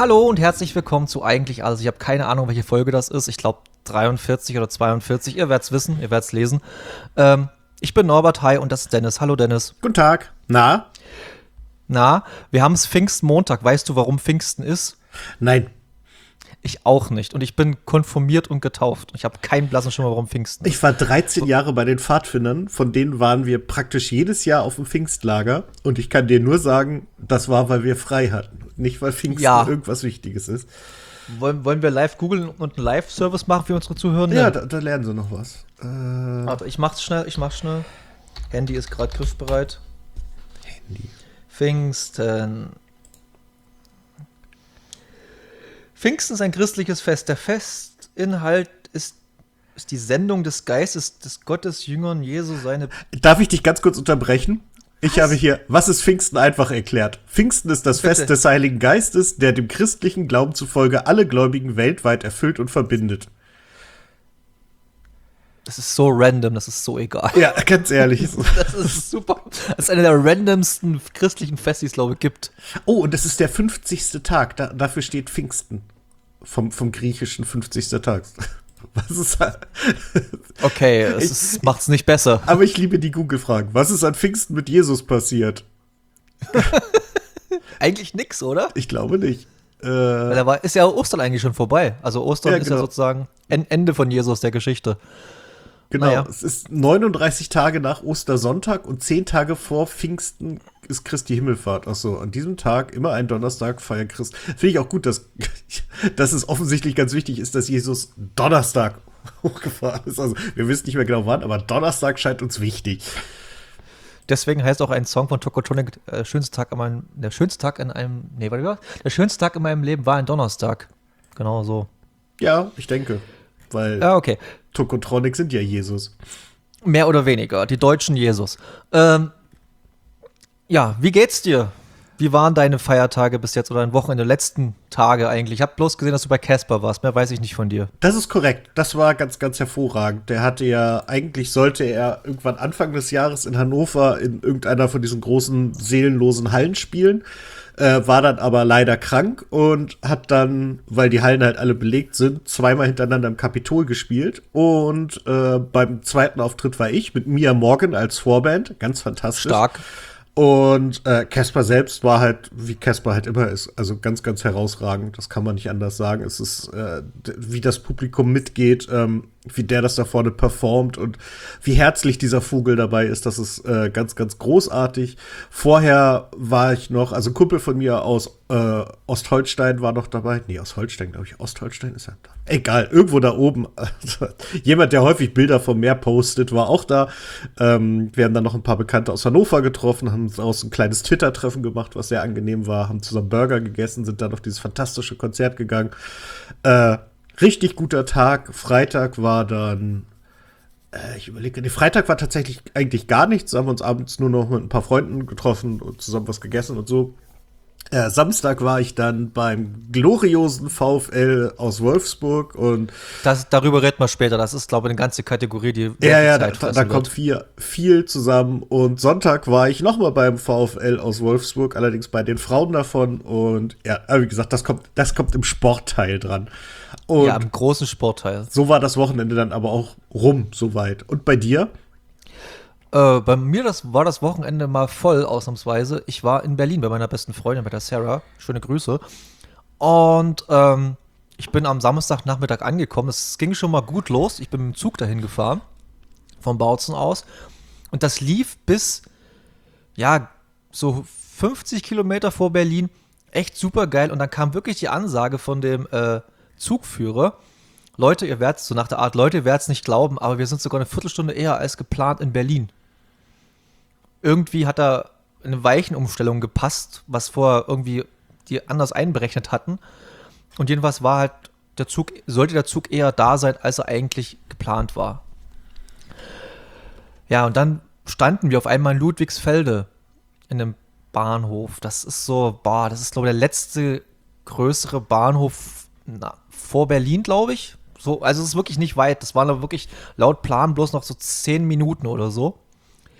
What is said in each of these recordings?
Hallo und herzlich willkommen zu Eigentlich Alles. Ich habe keine Ahnung, welche Folge das ist. Ich glaube 43 oder 42. Ihr werdet es wissen, ihr werdet es lesen. Ich bin Norbert, hi, und das ist Dennis. Hallo Dennis. Guten Tag. Na? Na, wir haben es Pfingstmontag. Weißt du, warum Pfingsten ist? Nein. Ich auch nicht. Und ich bin konfirmiert und getauft. Ich habe keinen blassen Schimmer, warum Pfingsten ist. Ich war 13 Jahre bei den Pfadfindern, von denen waren wir praktisch jedes Jahr auf dem Pfingstlager. Und ich kann dir nur sagen, das war, weil wir frei hatten. Nicht, weil Pfingsten irgendwas Wichtiges ist. Wollen wir live googeln und einen Live-Service machen für unsere Zuhörer? Ja, da lernen sie noch was. Warte, ich mach's schnell. Handy ist gerade griffbereit. Handy. Pfingsten ist ein christliches Fest. Der Festinhalt ist die Sendung des Geistes des Gottes Jüngern Jesu seine. Darf ich dich ganz kurz unterbrechen? Ich habe hier, was ist Pfingsten einfach erklärt? Pfingsten ist das Fest des Heiligen Geistes, der dem christlichen Glauben zufolge alle Gläubigen weltweit erfüllt und verbindet. Das ist so random, das ist so egal. Ja, ganz ehrlich. Das ist super. Das ist einer der randomsten christlichen Feste, die es, glaube ich, gibt. Oh, und das ist der 50. Tag. Dafür steht Pfingsten. Vom griechischen 50. Tag. Was ist Okay, macht's nicht besser. Aber ich liebe die Google-Fragen. Was ist an Pfingsten mit Jesus passiert? Eigentlich nix, oder? Ich glaube nicht. Weil ist ja Ostern eigentlich schon vorbei. Also Ostern ist ja sozusagen Ende von Jesus, der Geschichte. Genau, naja. Es ist 39 Tage nach Ostersonntag und 10 Tage vor Pfingsten ist Christi Himmelfahrt. Achso, an diesem Tag, immer ein Donnerstag, feiert Christ. Finde ich auch gut, dass es offensichtlich ganz wichtig ist, dass Jesus Donnerstag hochgefahren ist. Also wir wissen nicht mehr genau wann, aber Donnerstag scheint uns wichtig. Deswegen heißt auch ein Song von Tokotronic, der schönste Tag in meinem Leben war ein Donnerstag. Genau so. Ja, ich denke. Weil okay. Tokotronic sind ja Jesus. Mehr oder weniger, die deutschen Jesus. Ja, wie geht's dir? Wie waren deine Feiertage bis jetzt oder dein Wochenende, letzten Tage eigentlich? Ich habe bloß gesehen, dass du bei Casper warst. Mehr weiß ich nicht von dir. Das ist korrekt. Das war ganz, ganz hervorragend. Sollte er irgendwann Anfang des Jahres in Hannover in irgendeiner von diesen großen seelenlosen Hallen spielen. War dann aber leider krank und hat dann, weil die Hallen halt alle belegt sind, zweimal hintereinander im Kapitol gespielt. Und beim zweiten Auftritt war ich mit Mia Morgan als Vorband. Ganz fantastisch. Stark. Und Casper selbst war halt, wie Casper halt immer ist, also ganz, ganz herausragend. Das kann man nicht anders sagen. Es ist, wie das Publikum mitgeht, wie der das da vorne performt und wie herzlich dieser Vogel dabei ist. Das ist ganz, ganz großartig. Vorher war ich noch, also ein Kumpel von mir aus Ostholstein war noch dabei. Nee, aus Holstein, glaube ich. Ostholstein ist ja da. Egal, irgendwo da oben. Jemand, der häufig Bilder vom Meer postet, war auch da. Wir haben dann noch ein paar Bekannte aus Hannover getroffen, haben uns aus ein kleines Twitter-Treffen gemacht, was sehr angenehm war, haben zusammen Burger gegessen, sind dann auf dieses fantastische Konzert gegangen. Richtig guter Tag. Freitag war dann, Freitag war tatsächlich eigentlich gar nichts. Da haben wir uns abends nur noch mit ein paar Freunden getroffen und zusammen was gegessen und so. Samstag war ich dann beim gloriosen VfL aus Wolfsburg und darüber reden wir später. Das ist, glaube ich, eine ganze Kategorie, die da kommt viel zusammen. Und Sonntag war ich nochmal beim VfL aus Wolfsburg, allerdings bei den Frauen davon. Und ja, wie gesagt, das kommt im Sportteil dran. Und ja, im großen Sportteil. So war das Wochenende dann aber auch rum, soweit. Und bei dir? Bei mir war das Wochenende mal voll, ausnahmsweise. Ich war in Berlin bei meiner besten Freundin, bei der Sarah. Schöne Grüße. Und ich bin am Samstagnachmittag angekommen. Es ging schon mal gut los. Ich bin mit dem Zug dahin gefahren, vom Bautzen aus. Und das lief bis, ja, so 50 Kilometer vor Berlin. Echt super geil. Und dann kam wirklich die Ansage von dem Zugführer. Leute, ihr werdet es nicht glauben, aber wir sind sogar eine Viertelstunde eher als geplant in Berlin. Irgendwie hat da eine Weichenumstellung gepasst, was vorher irgendwie die anders einberechnet hatten. Und jedenfalls war halt sollte der Zug eher da sein, als er eigentlich geplant war. Ja, und dann standen wir auf einmal in Ludwigsfelde in einem Bahnhof. Das ist glaube ich, der letzte größere Bahnhof vor Berlin, glaube ich. So, also es ist wirklich nicht weit. Das waren da wirklich laut Plan bloß noch so 10 Minuten oder so.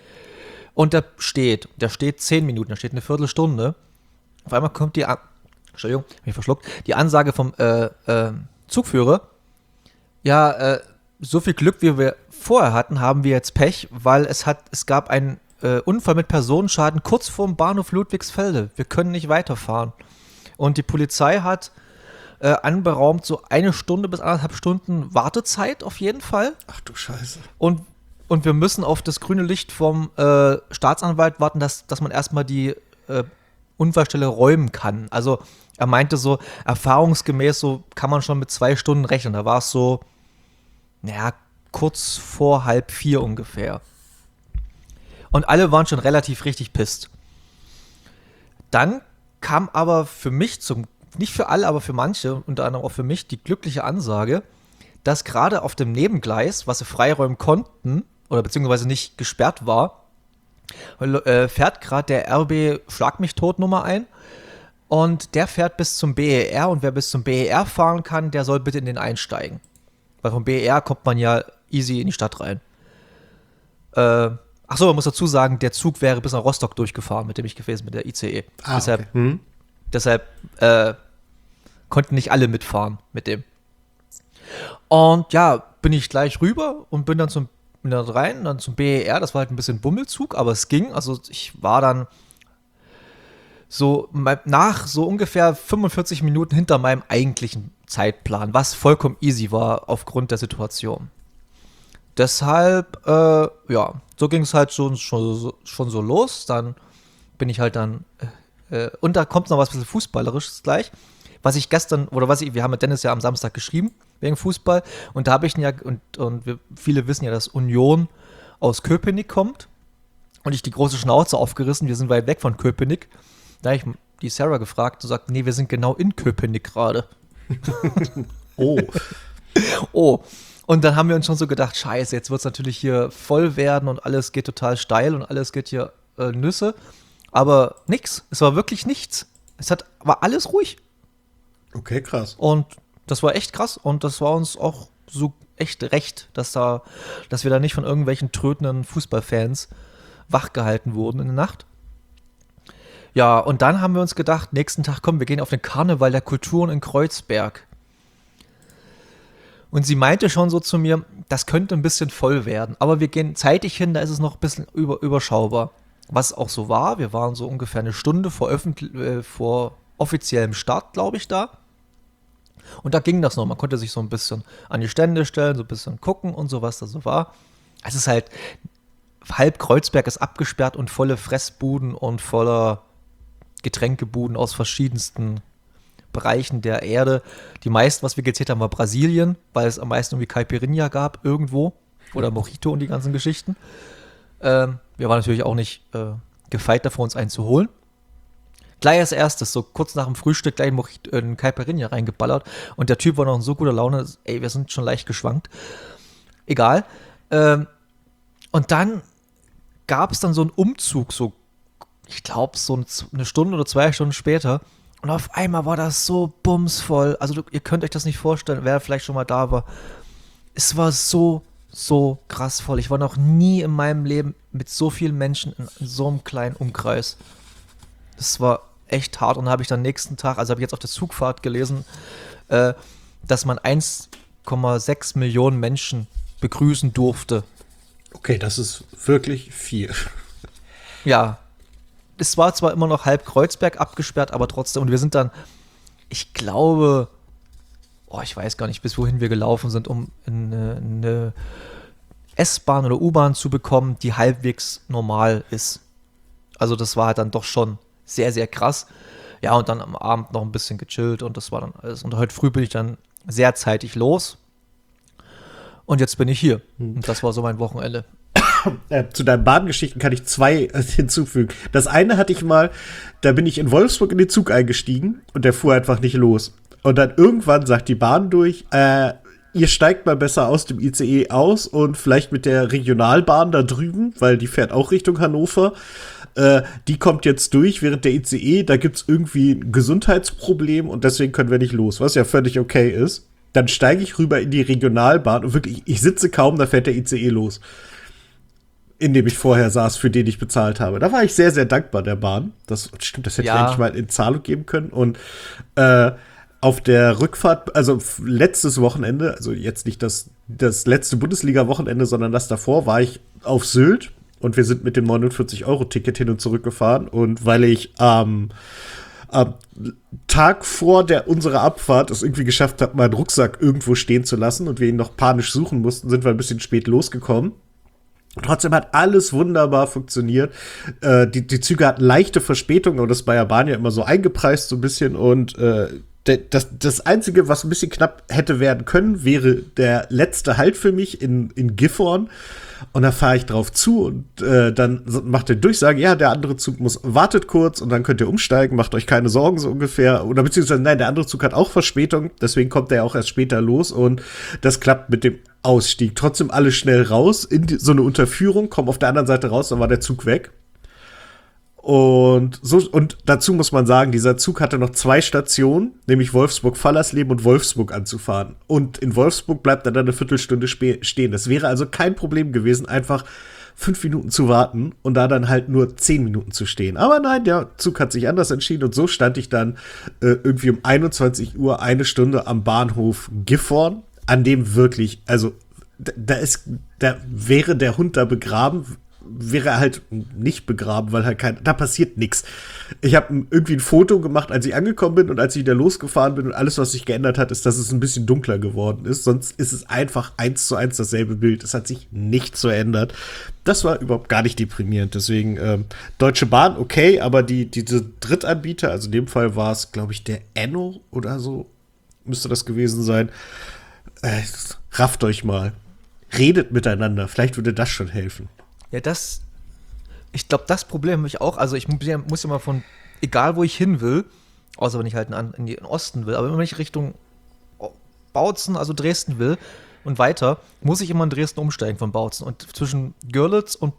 Und der steht 10 Minuten, der steht eine Viertelstunde. Auf einmal kommt die Entschuldigung, hab mich verschluckt, die Ansage vom Zugführer, ja, so viel Glück, wie wir vorher hatten, haben wir jetzt Pech, weil es gab einen Unfall mit Personenschaden kurz vorm Bahnhof Ludwigsfelde. Wir können nicht weiterfahren. Und die Polizei hat anberaumt so 1 Stunde bis 1,5 Stunden Wartezeit auf jeden Fall. Ach du Scheiße. Und wir müssen auf das grüne Licht vom Staatsanwalt warten, dass man erstmal die Unfallstelle räumen kann. Also er meinte so, erfahrungsgemäß so kann man schon mit 2 Stunden rechnen. Da war es so, naja, kurz vor 3:30 ungefähr. Und alle waren schon relativ richtig pisst. Dann kam aber für mich, nicht für alle, aber für manche, unter anderem auch für mich, die glückliche Ansage, dass gerade auf dem Nebengleis, was sie freiräumen konnten, oder beziehungsweise nicht gesperrt war, fährt gerade der RB Schlag mich tot Nummer ein. Und der fährt bis zum BER, und wer bis zum BER fahren kann, der soll bitte in den einsteigen. Weil vom BER kommt man ja easy in die Stadt rein. Achso, man muss dazu sagen, der Zug wäre bis nach Rostock durchgefahren, mit dem ich gewesen bin, mit der ICE. Deshalb, okay. deshalb konnten nicht alle mitfahren mit dem. Und ja, bin ich gleich rüber und bin dann rein, dann zum BER. Das war halt ein bisschen Bummelzug, aber es ging. Also ich war dann so nach so ungefähr 45 Minuten hinter meinem eigentlichen Zeitplan, was vollkommen easy war aufgrund der Situation. Deshalb, ja, so ging es halt schon so los. Dann bin ich halt dann, und da kommt noch was bisschen Fußballerisches gleich. Wir haben mit Dennis ja am Samstag geschrieben, wegen Fußball. Und da habe ich ja, viele wissen ja, dass Union aus Köpenick kommt. Und ich die große Schnauze aufgerissen, wir sind weit weg von Köpenick. Da habe ich die Sarah gefragt und sagt, nee, wir sind genau in Köpenick gerade. Oh. Und dann haben wir uns schon so gedacht, scheiße, jetzt wird es natürlich hier voll werden und alles geht total steil und alles geht hier Nüsse. Aber nix, es war wirklich nichts. War alles ruhig. Okay, krass. Und das war echt krass und das war uns auch so echt recht, dass wir da nicht von irgendwelchen trötenden Fußballfans wachgehalten wurden in der Nacht. Ja, und dann haben wir uns gedacht, nächsten Tag, komm, wir gehen auf den Karneval der Kulturen in Kreuzberg. Und sie meinte schon so zu mir, das könnte ein bisschen voll werden, aber wir gehen zeitig hin, da ist es noch ein bisschen überschaubar. Was auch so war, wir waren so ungefähr 1 Stunde vor offiziellem Start, glaube ich, da. Und da ging das noch, man konnte sich so ein bisschen an die Stände stellen, so ein bisschen gucken und so, was da so war. Es ist halt, halb Kreuzberg ist abgesperrt und volle Fressbuden und voller Getränkebuden aus verschiedensten Bereichen der Erde. Die meisten, was wir gezählt haben, war Brasilien, weil es am meisten irgendwie Caipirinha gab irgendwo. Oder Mojito und die ganzen Geschichten. Wir waren natürlich auch nicht gefeit davor, uns einen zu holen. Gleich als erstes, so kurz nach dem Frühstück, gleich ein Caipirinha reingeballert. Und der Typ war noch in so guter Laune, wir sind schon leicht geschwankt. Egal. Und dann gab es dann so einen Umzug, so, ich glaube, so 1 Stunde oder 2 Stunden später. Und auf einmal war das so bumsvoll. Also ihr könnt euch das nicht vorstellen, wer vielleicht schon mal da war. Es war so krass voll. Ich war noch nie in meinem Leben mit so vielen Menschen in so einem kleinen Umkreis. Das war echt hart. Und da habe ich dann nächsten Tag, also habe ich jetzt auf der Zugfahrt gelesen, dass man 1,6 Millionen Menschen begrüßen durfte. Okay, das ist wirklich viel. Ja, es war zwar immer noch halb Kreuzberg abgesperrt, aber trotzdem. Und wir sind dann, ich glaube, ich weiß gar nicht, bis wohin wir gelaufen sind, um eine S-Bahn oder U-Bahn zu bekommen, die halbwegs normal ist. Also das war halt dann doch schon sehr, sehr krass. Ja, und dann am Abend noch ein bisschen gechillt und das war dann alles. Und heute früh bin ich dann sehr zeitig los. Und jetzt bin ich hier. Und das war so mein Wochenende. Zu deinen Bahngeschichten kann ich 2 hinzufügen. Das eine hatte ich mal, da bin ich in Wolfsburg in den Zug eingestiegen und der fuhr einfach nicht los. Und dann irgendwann sagt die Bahn durch, ihr steigt mal besser aus dem ICE aus und vielleicht mit der Regionalbahn da drüben, weil die fährt auch Richtung Hannover. Die kommt jetzt durch, während der ICE, da gibt's irgendwie ein Gesundheitsproblem und deswegen können wir nicht los, was ja völlig okay ist. Dann steige ich rüber in die Regionalbahn und wirklich, ich sitze kaum, da fährt der ICE los. in dem ich vorher saß, für den ich bezahlt habe. Da war ich sehr, sehr dankbar der Bahn. Das stimmt, das hätte ich eigentlich mal in Zahlung geben können. Und auf der Rückfahrt, also letztes Wochenende, also jetzt nicht das letzte Bundesliga-Wochenende, sondern das davor, war ich auf Sylt und wir sind mit dem 49-Euro-Ticket hin und zurück gefahren. Und weil ich am Tag vor unserer Abfahrt es irgendwie geschafft habe, meinen Rucksack irgendwo stehen zu lassen und wir ihn noch panisch suchen mussten, sind wir ein bisschen spät losgekommen. Trotzdem hat alles wunderbar funktioniert. Die Züge hatten leichte Verspätungen, aber das ist bei der Bahn ja immer so eingepreist so ein bisschen. Und das Einzige, was ein bisschen knapp hätte werden können, wäre der letzte Halt für mich in Gifhorn. Und da fahre ich drauf zu und dann macht der Durchsage, ja, der andere Zug wartet kurz und dann könnt ihr umsteigen, macht euch keine Sorgen so ungefähr. Oder beziehungsweise, nein, der andere Zug hat auch Verspätung, deswegen kommt der ja auch erst später los und das klappt mit dem Ausstieg. Trotzdem alle schnell raus in so eine Unterführung, kommen auf der anderen Seite raus, dann war der Zug weg. Und dazu muss man sagen, dieser Zug hatte noch 2 Stationen, nämlich Wolfsburg-Fallersleben und Wolfsburg anzufahren. Und in Wolfsburg bleibt er dann eine Viertelstunde stehen. Das wäre also kein Problem gewesen, einfach 5 Minuten zu warten und da dann halt nur 10 Minuten zu stehen. Aber nein, der Zug hat sich anders entschieden und so stand ich dann irgendwie um 21 Uhr 1 Stunde am Bahnhof Gifhorn, an dem wirklich, also da wäre der Hund da begraben, wäre er halt nicht begraben, weil halt da passiert nichts. Ich habe irgendwie ein Foto gemacht, als ich angekommen bin und als ich wieder losgefahren bin und alles, was sich geändert hat, ist, dass es ein bisschen dunkler geworden ist. Sonst ist es einfach 1:1 dasselbe Bild. Es hat sich nichts verändert. Das war überhaupt gar nicht deprimierend. Deswegen Deutsche Bahn, okay, aber diese Drittanbieter, also in dem Fall war es, glaube ich, der Enno oder so, müsste das gewesen sein. Rafft euch mal. Redet miteinander. Vielleicht würde das schon helfen. Ja, ich glaube, das Problem habe ich auch. Also ich muss ja mal egal wo ich hin will, außer wenn ich halt in den Osten will, aber wenn ich Richtung Bautzen, also Dresden will und weiter, muss ich immer in Dresden umsteigen von Bautzen. Und zwischen Görlitz und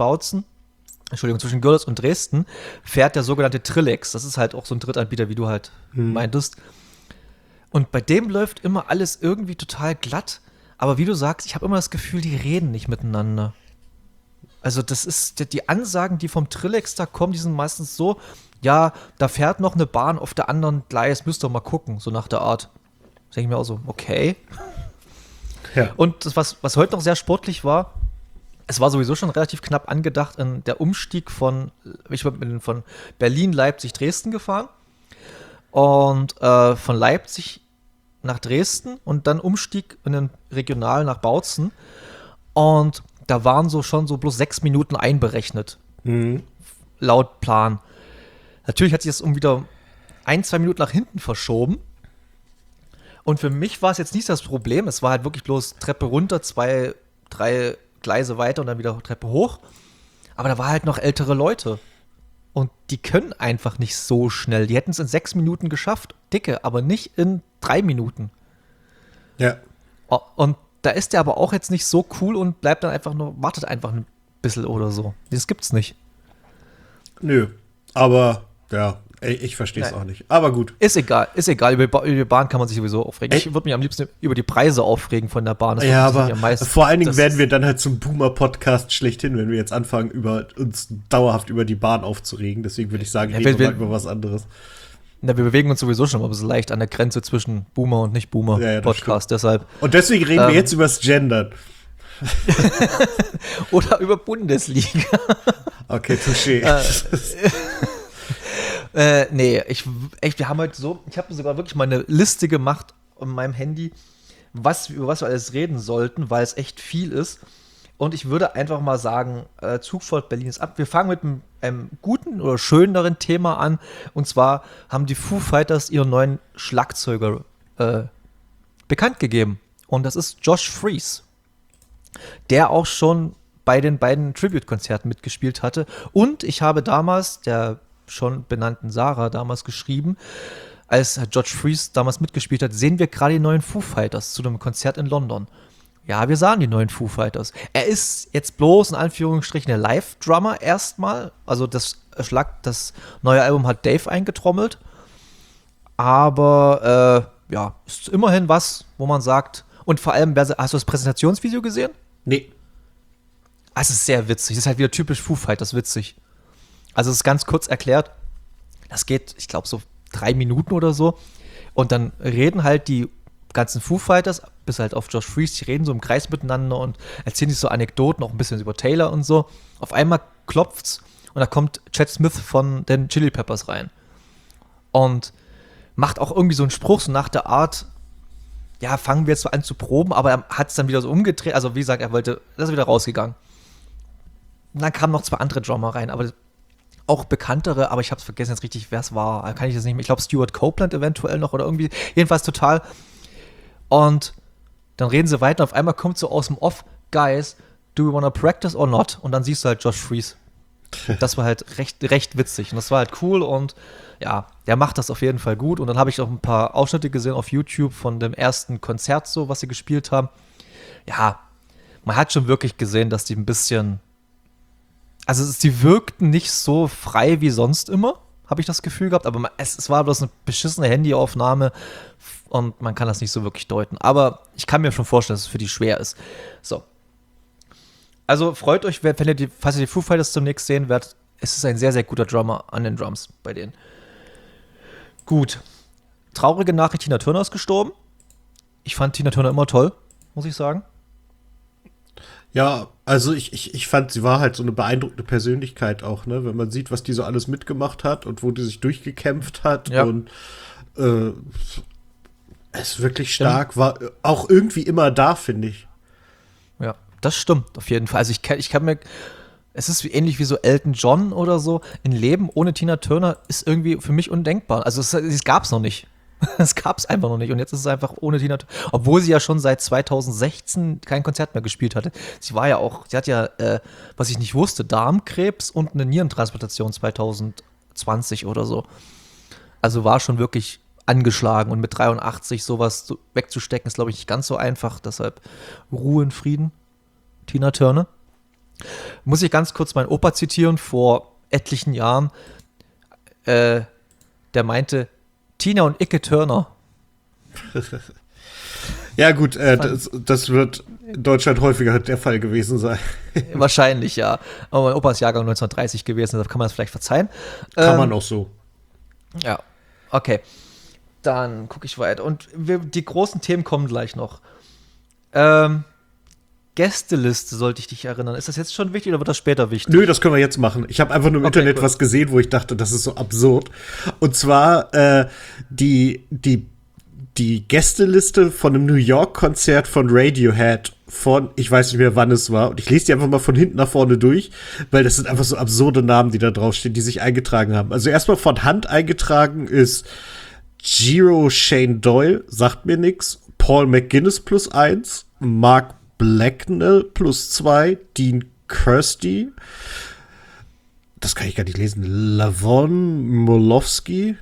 Dresden fährt der sogenannte Trillex. Das ist halt auch so ein Drittanbieter, wie du halt meintest. Und bei dem läuft immer alles irgendwie total glatt. Aber wie du sagst, ich habe immer das Gefühl, die reden nicht miteinander. Also das ist, die Ansagen, die vom Trillex da kommen, die sind meistens so, ja, da fährt noch eine Bahn auf der anderen Gleis, müsst ihr mal gucken, so nach der Art. Da denke ich mir auch so, okay. Ja. Und das, was heute noch sehr sportlich war, es war sowieso schon relativ knapp angedacht, der Umstieg ich bin von Berlin, Leipzig, Dresden gefahren und von Leipzig nach Dresden und dann Umstieg in den Regional nach Bautzen und da waren schon bloß 6 Minuten einberechnet. Laut Plan. Natürlich hat sich das um wieder 1-2 Minuten nach hinten verschoben. Und für mich war es jetzt nicht das Problem. Es war halt wirklich bloß Treppe runter, 2, 3 Gleise weiter und dann wieder Treppe hoch. Aber da waren halt noch ältere Leute. Und die können einfach nicht so schnell. Die hätten es in 6 Minuten geschafft. Dicke, aber nicht in 3 Minuten. Ja. Und da ist der aber auch jetzt nicht so cool und bleibt dann einfach nur, wartet einfach ein bisschen oder so. Das gibt's nicht. Nö, aber ja, ich verstehe es auch nicht. Aber gut. Ist egal. Über die Bahn kann man sich sowieso aufregen. Ich würde mich am liebsten über die Preise aufregen von der Bahn. Ja, aber vor allen Dingen werden wir dann halt zum Boomer-Podcast schlechthin, wenn wir jetzt anfangen, uns dauerhaft über die Bahn aufzuregen. Deswegen würde ich sagen, reden wir mal über was anderes. Na, wir bewegen uns sowieso schon mal ein bisschen leicht an der Grenze zwischen Boomer und Nicht-Boomer-Podcast, deshalb. Und deswegen reden wir jetzt übers Gendern. Oder über Bundesliga. Okay, touché. Wir haben heute ich habe sogar wirklich mal eine Liste gemacht auf meinem Handy, über was wir alles reden sollten, weil es echt viel ist. Und ich würde einfach mal sagen, Zugfahrt Berlin ist ab. Wir fangen mit einem guten oder schöneren Thema an. Und zwar haben die Foo Fighters ihren neuen Schlagzeuger bekannt gegeben. Und das ist Josh Freese, der auch schon bei den beiden Tribute-Konzerten mitgespielt hatte. Und ich habe damals der schon benannten Sarah damals geschrieben, als Josh Freese damals mitgespielt hat, sehen wir gerade die neuen Foo Fighters zu einem Konzert in London. Ja, wir sahen die neuen Foo Fighters. Er ist jetzt bloß in Anführungsstrichen der Live-Drummer erstmal. Also das neue Album hat Dave eingetrommelt. Aber ist immerhin was, wo man sagt, und vor allem, hast du das Präsentationsvideo gesehen? Nee. Es ist sehr witzig. Es ist halt wieder typisch Foo Fighters witzig. Also es ist ganz kurz erklärt. Das geht, ich glaube, so 3 Minuten oder so. Und dann reden halt die ganzen Foo Fighters, bis halt auf Josh Freese, die reden so im Kreis miteinander und erzählen sich so Anekdoten, auch ein bisschen über Taylor und so. Auf einmal klopft's und da kommt Chad Smith von den Chili Peppers rein. Und macht auch irgendwie so einen Spruch, so nach der Art, ja, fangen wir jetzt so an zu proben, aber er hat es dann wieder so umgedreht. Also wie gesagt, er ist wieder rausgegangen. Und dann kamen noch 2 andere Drummer rein, aber auch bekanntere, aber ich habe es vergessen jetzt richtig, wer es war. Kann ich das nicht mehr. Ich glaube, Stuart Copeland eventuell noch oder irgendwie. Jedenfalls total. Und dann reden sie weiter. Auf einmal kommt so aus dem Off, Guys, do we wanna practice or not? Und dann siehst du halt Josh Freese. Das war halt recht witzig. Und das war halt cool und ja, der macht das auf jeden Fall gut. Und dann habe ich auch ein paar Ausschnitte gesehen auf YouTube von dem ersten Konzert, so, was sie gespielt haben. Ja, man hat schon wirklich gesehen, dass die ein bisschen. Also, sie wirkten nicht so frei wie sonst immer, habe ich das Gefühl gehabt. Aber es war bloß eine beschissene Handyaufnahme und man kann das nicht so wirklich deuten. Aber ich kann mir schon vorstellen, dass es für die schwer ist. So. Also, freut euch, falls ihr die Foo Fighters zunächst sehen werdet. Es ist ein sehr, sehr guter Drummer an den Drums bei denen. Gut. Traurige Nachricht: Tina Turner ist gestorben. Ich fand Tina Turner immer toll, muss ich sagen. Ja, also ich fand, sie war halt so eine beeindruckende Persönlichkeit auch, ne? Wenn man sieht, was die so alles mitgemacht hat und wo die sich durchgekämpft hat Ja. und es ist wirklich stark, war auch irgendwie immer da, finde ich. Ja, das stimmt auf jeden Fall. Also ich kann mir, es ist ähnlich wie so Elton John oder so. Ein Leben ohne Tina Turner ist irgendwie für mich undenkbar. Also es gab es noch nicht. Es gab es einfach noch nicht. Und jetzt ist es einfach ohne Tina Turner. Obwohl sie ja schon seit 2016 kein Konzert mehr gespielt hatte. Sie hat ja, was ich nicht wusste, Darmkrebs und eine Nierentransplantation 2020 oder so. Also war schon wirklich angeschlagen. Und mit 83 sowas wegzustecken, ist, glaube ich, nicht ganz so einfach. Deshalb Ruhe in Frieden, Tina Turner. Muss ich ganz kurz meinen Opa zitieren, vor etlichen Jahren. Der meinte, Tina und Icke Turner. Ja gut, das wird in Deutschland häufiger der Fall gewesen sein. Wahrscheinlich, ja. Aber mein Opa ist Jahrgang 1930 gewesen, da kann man es vielleicht verzeihen. Kann man auch so. Ja, okay. Dann gucke ich weiter. Und die großen Themen kommen gleich noch. Gästeliste sollte ich dich erinnern. Ist das jetzt schon wichtig oder wird das später wichtig? Nö, das können wir jetzt machen. Ich habe einfach nur im Internet cool. was gesehen, wo ich dachte, das ist so absurd. Und zwar die Gästeliste von einem New York-Konzert von Radiohead von, ich weiß nicht mehr, wann es war. Und ich lese die einfach mal von hinten nach vorne durch, weil das sind einfach so absurde Namen, die da draufstehen, die sich eingetragen haben. Also erstmal von Hand eingetragen ist Giro Shane Doyle, sagt mir nix. Paul McGuinness +1, Mark Blacknell +2, Dean Kirsty, das kann ich gar nicht lesen, Lavon Molowski,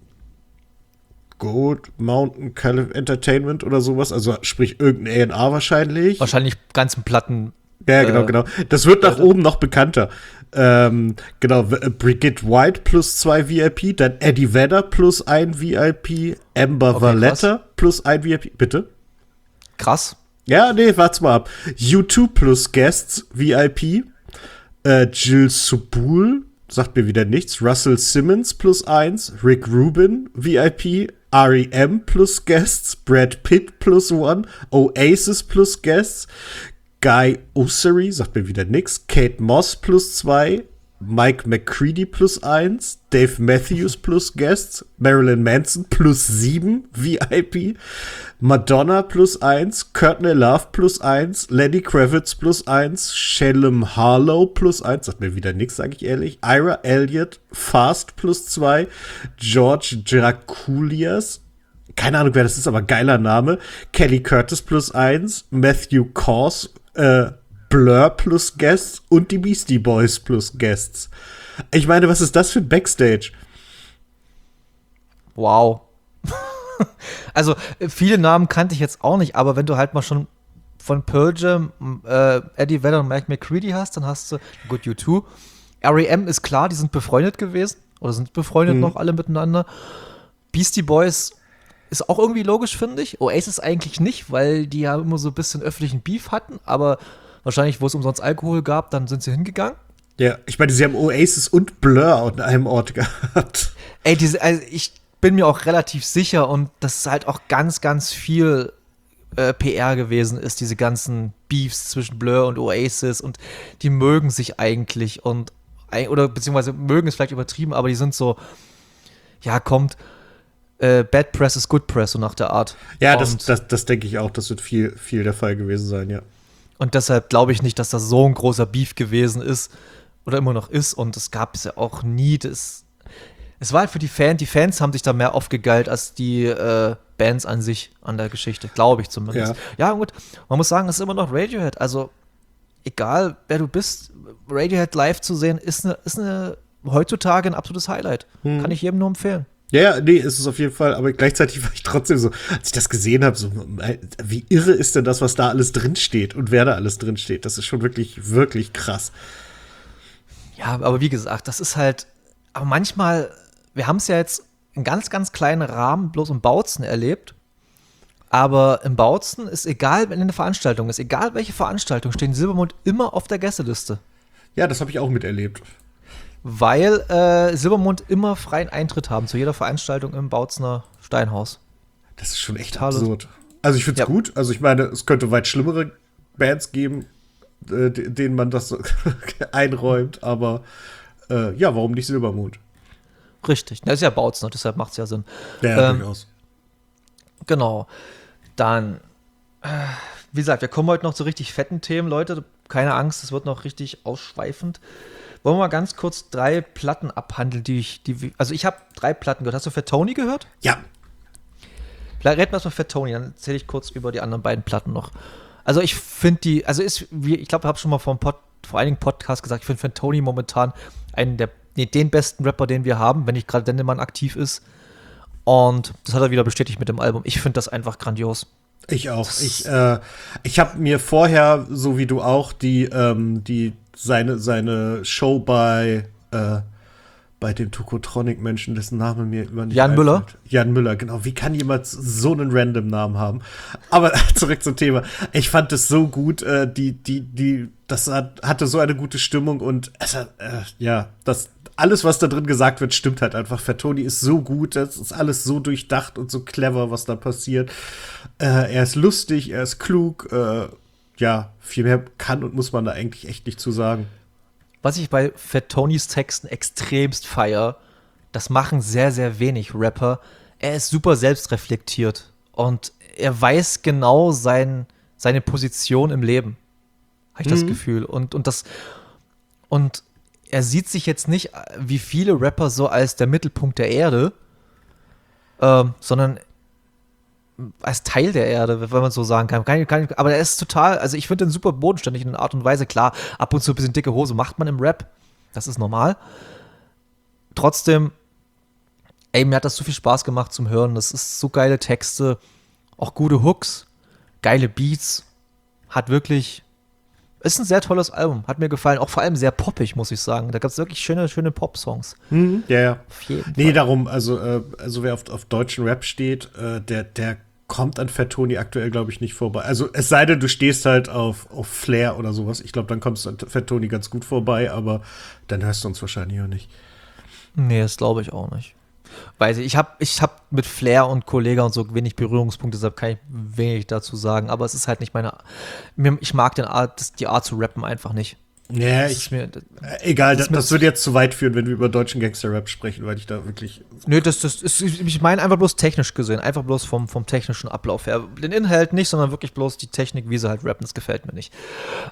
Gold Mountain Entertainment oder sowas, also sprich irgendein A&R wahrscheinlich. Wahrscheinlich ganzen Platten. Ja, genau. Das wird nach oben noch bekannter. Genau, Brigitte White +2 VIP, dann Eddie Vedder +1 VIP, Amber Okay, Valletta +1 VIP, bitte? Krass. Ja, nee, wart's mal ab. U2 plus Guests, VIP. Jill Sobul, sagt mir wieder nichts. Russell Simmons +1. Rick Rubin, VIP. R.E.M. plus Guests. Brad Pitt +1. Oasis plus Guests. Guy Osery, sagt mir wieder nix. Kate Moss +2. Mike McCready +1, Dave Matthews plus Guests, Marilyn Manson +7 VIP, Madonna +1, Courtney Love +1, Lenny Kravitz +1, Shalem Harlow +1, sagt mir wieder nix, sage ich ehrlich, Ira Elliott, Fast +2, George Draculias, keine Ahnung, wer das ist, aber geiler Name, Kelly Curtis +1, Matthew Kors, Blur plus Guests und die Beastie Boys plus Guests. Ich meine, was ist das für ein Backstage? Wow. Also, viele Namen kannte ich jetzt auch nicht, aber wenn du halt mal schon von Pearl Jam, Eddie Vedder und Mike McCready hast, dann hast du, gut, U2. R.E.M. ist klar, die sind befreundet gewesen oder sind befreundet noch alle miteinander. Beastie Boys ist auch irgendwie logisch, finde ich. Oasis eigentlich nicht, weil die ja immer so ein bisschen öffentlichen Beef hatten, aber Wahrscheinlich, wo es umsonst Alkohol gab, dann sind sie hingegangen. Ja, ich meine, sie haben Oasis und Blur an einem Ort gehabt. Ey, also ich bin mir auch relativ sicher und das ist halt auch ganz, ganz viel PR gewesen ist, diese ganzen Beefs zwischen Blur und Oasis und die mögen sich eigentlich oder beziehungsweise mögen es vielleicht übertrieben, aber die sind so, ja, kommt, Bad Press is Good Press, so nach der Art. Ja, das denke ich auch, das wird viel der Fall gewesen sein, ja. Und deshalb glaube ich nicht, dass das so ein großer Beef gewesen ist oder immer noch ist und es gab es ja auch nie. Es war halt für die Fans haben sich da mehr aufgegeilt als die Bands an sich, an der Geschichte, glaube ich zumindest. Ja, gut, man muss sagen, es ist immer noch Radiohead, also egal wer du bist, Radiohead live zu sehen, ist eine heutzutage ein absolutes Highlight. Kann ich jedem nur empfehlen. Ja, nee, ist es auf jeden Fall, aber gleichzeitig war ich trotzdem so, als ich das gesehen habe, so, wie irre ist denn das, was da alles drinsteht und wer da alles drinsteht? Das ist schon wirklich, wirklich krass. Ja, aber wie gesagt, das ist halt, aber manchmal, wir haben es ja jetzt in ganz, ganz kleinen Rahmen bloß im Bautzen erlebt, aber im Bautzen ist egal, wenn eine Veranstaltung ist, egal welche Veranstaltung, stehen Silbermond immer auf der Gästeliste. Ja, das habe ich auch miterlebt. Weil Silbermond immer freien Eintritt haben zu jeder Veranstaltung im Bautzener Steinhaus. Das ist schon echt absurd. Also ich finde es gut. Also ich meine, es könnte weit schlimmere Bands geben, denen man das so einräumt. Aber ja, warum nicht Silbermond? Richtig. Das ist ja Bautzner, deshalb macht es ja Sinn. Ja, durchaus. Genau. Dann, wie gesagt, wir kommen heute noch zu richtig fetten Themen, Leute. Keine Angst, es wird noch richtig ausschweifend. Wollen wir mal ganz kurz 3 Platten abhandeln, also ich habe 3 Platten gehört. Hast du Fat Tony gehört? Ja. Reden wir erstmal Fat Tony, dann erzähle ich kurz über die anderen beiden Platten noch. Also ich finde ich glaube, ich habe schon mal vor einigen Podcasts gesagt, ich finde Fat Tony momentan den besten Rapper, den wir haben, wenn nicht gerade Dendemann aktiv ist. Und das hat er wieder bestätigt mit dem Album. Ich finde das einfach grandios. Ich auch. Ich habe mir vorher, so wie du auch, seine Show bei dem Tokotronic-Menschen, dessen Name mir immer nicht Jan Müller? Jan Müller, genau. Wie kann jemand so einen random Namen haben? Aber zurück zum Thema. Ich fand es so gut, das hatte so eine gute Stimmung und alles, was da drin gesagt wird, stimmt halt einfach. Fat Tony ist so gut, das ist alles so durchdacht und so clever, was da passiert. Er ist lustig, er ist klug, viel mehr kann und muss man da eigentlich echt nicht zu sagen. Was ich bei Fat Tonys Texten extremst feier, das machen sehr, sehr wenig Rapper. Er ist super selbstreflektiert und er weiß genau seine Position im Leben. Habe ich das Gefühl. Und er sieht sich jetzt nicht, wie viele Rapper, so als der Mittelpunkt der Erde, sondern als Teil der Erde, wenn man so sagen kann. Aber er ist total, also ich finde den super bodenständig in einer Art und Weise. Klar, ab und zu ein bisschen dicke Hose macht man im Rap. Das ist normal. Trotzdem, mir hat das so viel Spaß gemacht zum Hören. Das ist so geile Texte, auch gute Hooks, geile Beats. Ist ein sehr tolles Album. Hat mir gefallen. Auch vor allem sehr poppig, muss ich sagen. Da gab es wirklich schöne Pop-Songs. Ja. Auf jeden Nee, Fall. darum, also wer auf deutschen Rap steht, der kommt an Fat Tony aktuell, glaube ich, nicht vorbei. Also es sei denn, du stehst halt auf Flair oder sowas. Ich glaube, dann kommst du an Fat Tony ganz gut vorbei, aber dann hörst du uns wahrscheinlich auch nicht. Nee, das glaube ich auch nicht. Weil ich hab mit Flair und Kollega und so wenig Berührungspunkte, deshalb kann ich wenig dazu sagen. Aber es ist halt nicht ich mag die Art zu rappen einfach nicht. Ja, egal, das würde jetzt zu weit führen, wenn wir über deutschen Gangster-Rap sprechen, weil ich da wirklich. Nö, ich meine einfach bloß technisch gesehen, einfach bloß vom technischen Ablauf her. Den Inhalt nicht, sondern wirklich bloß die Technik, wie sie halt rappen, das gefällt mir nicht.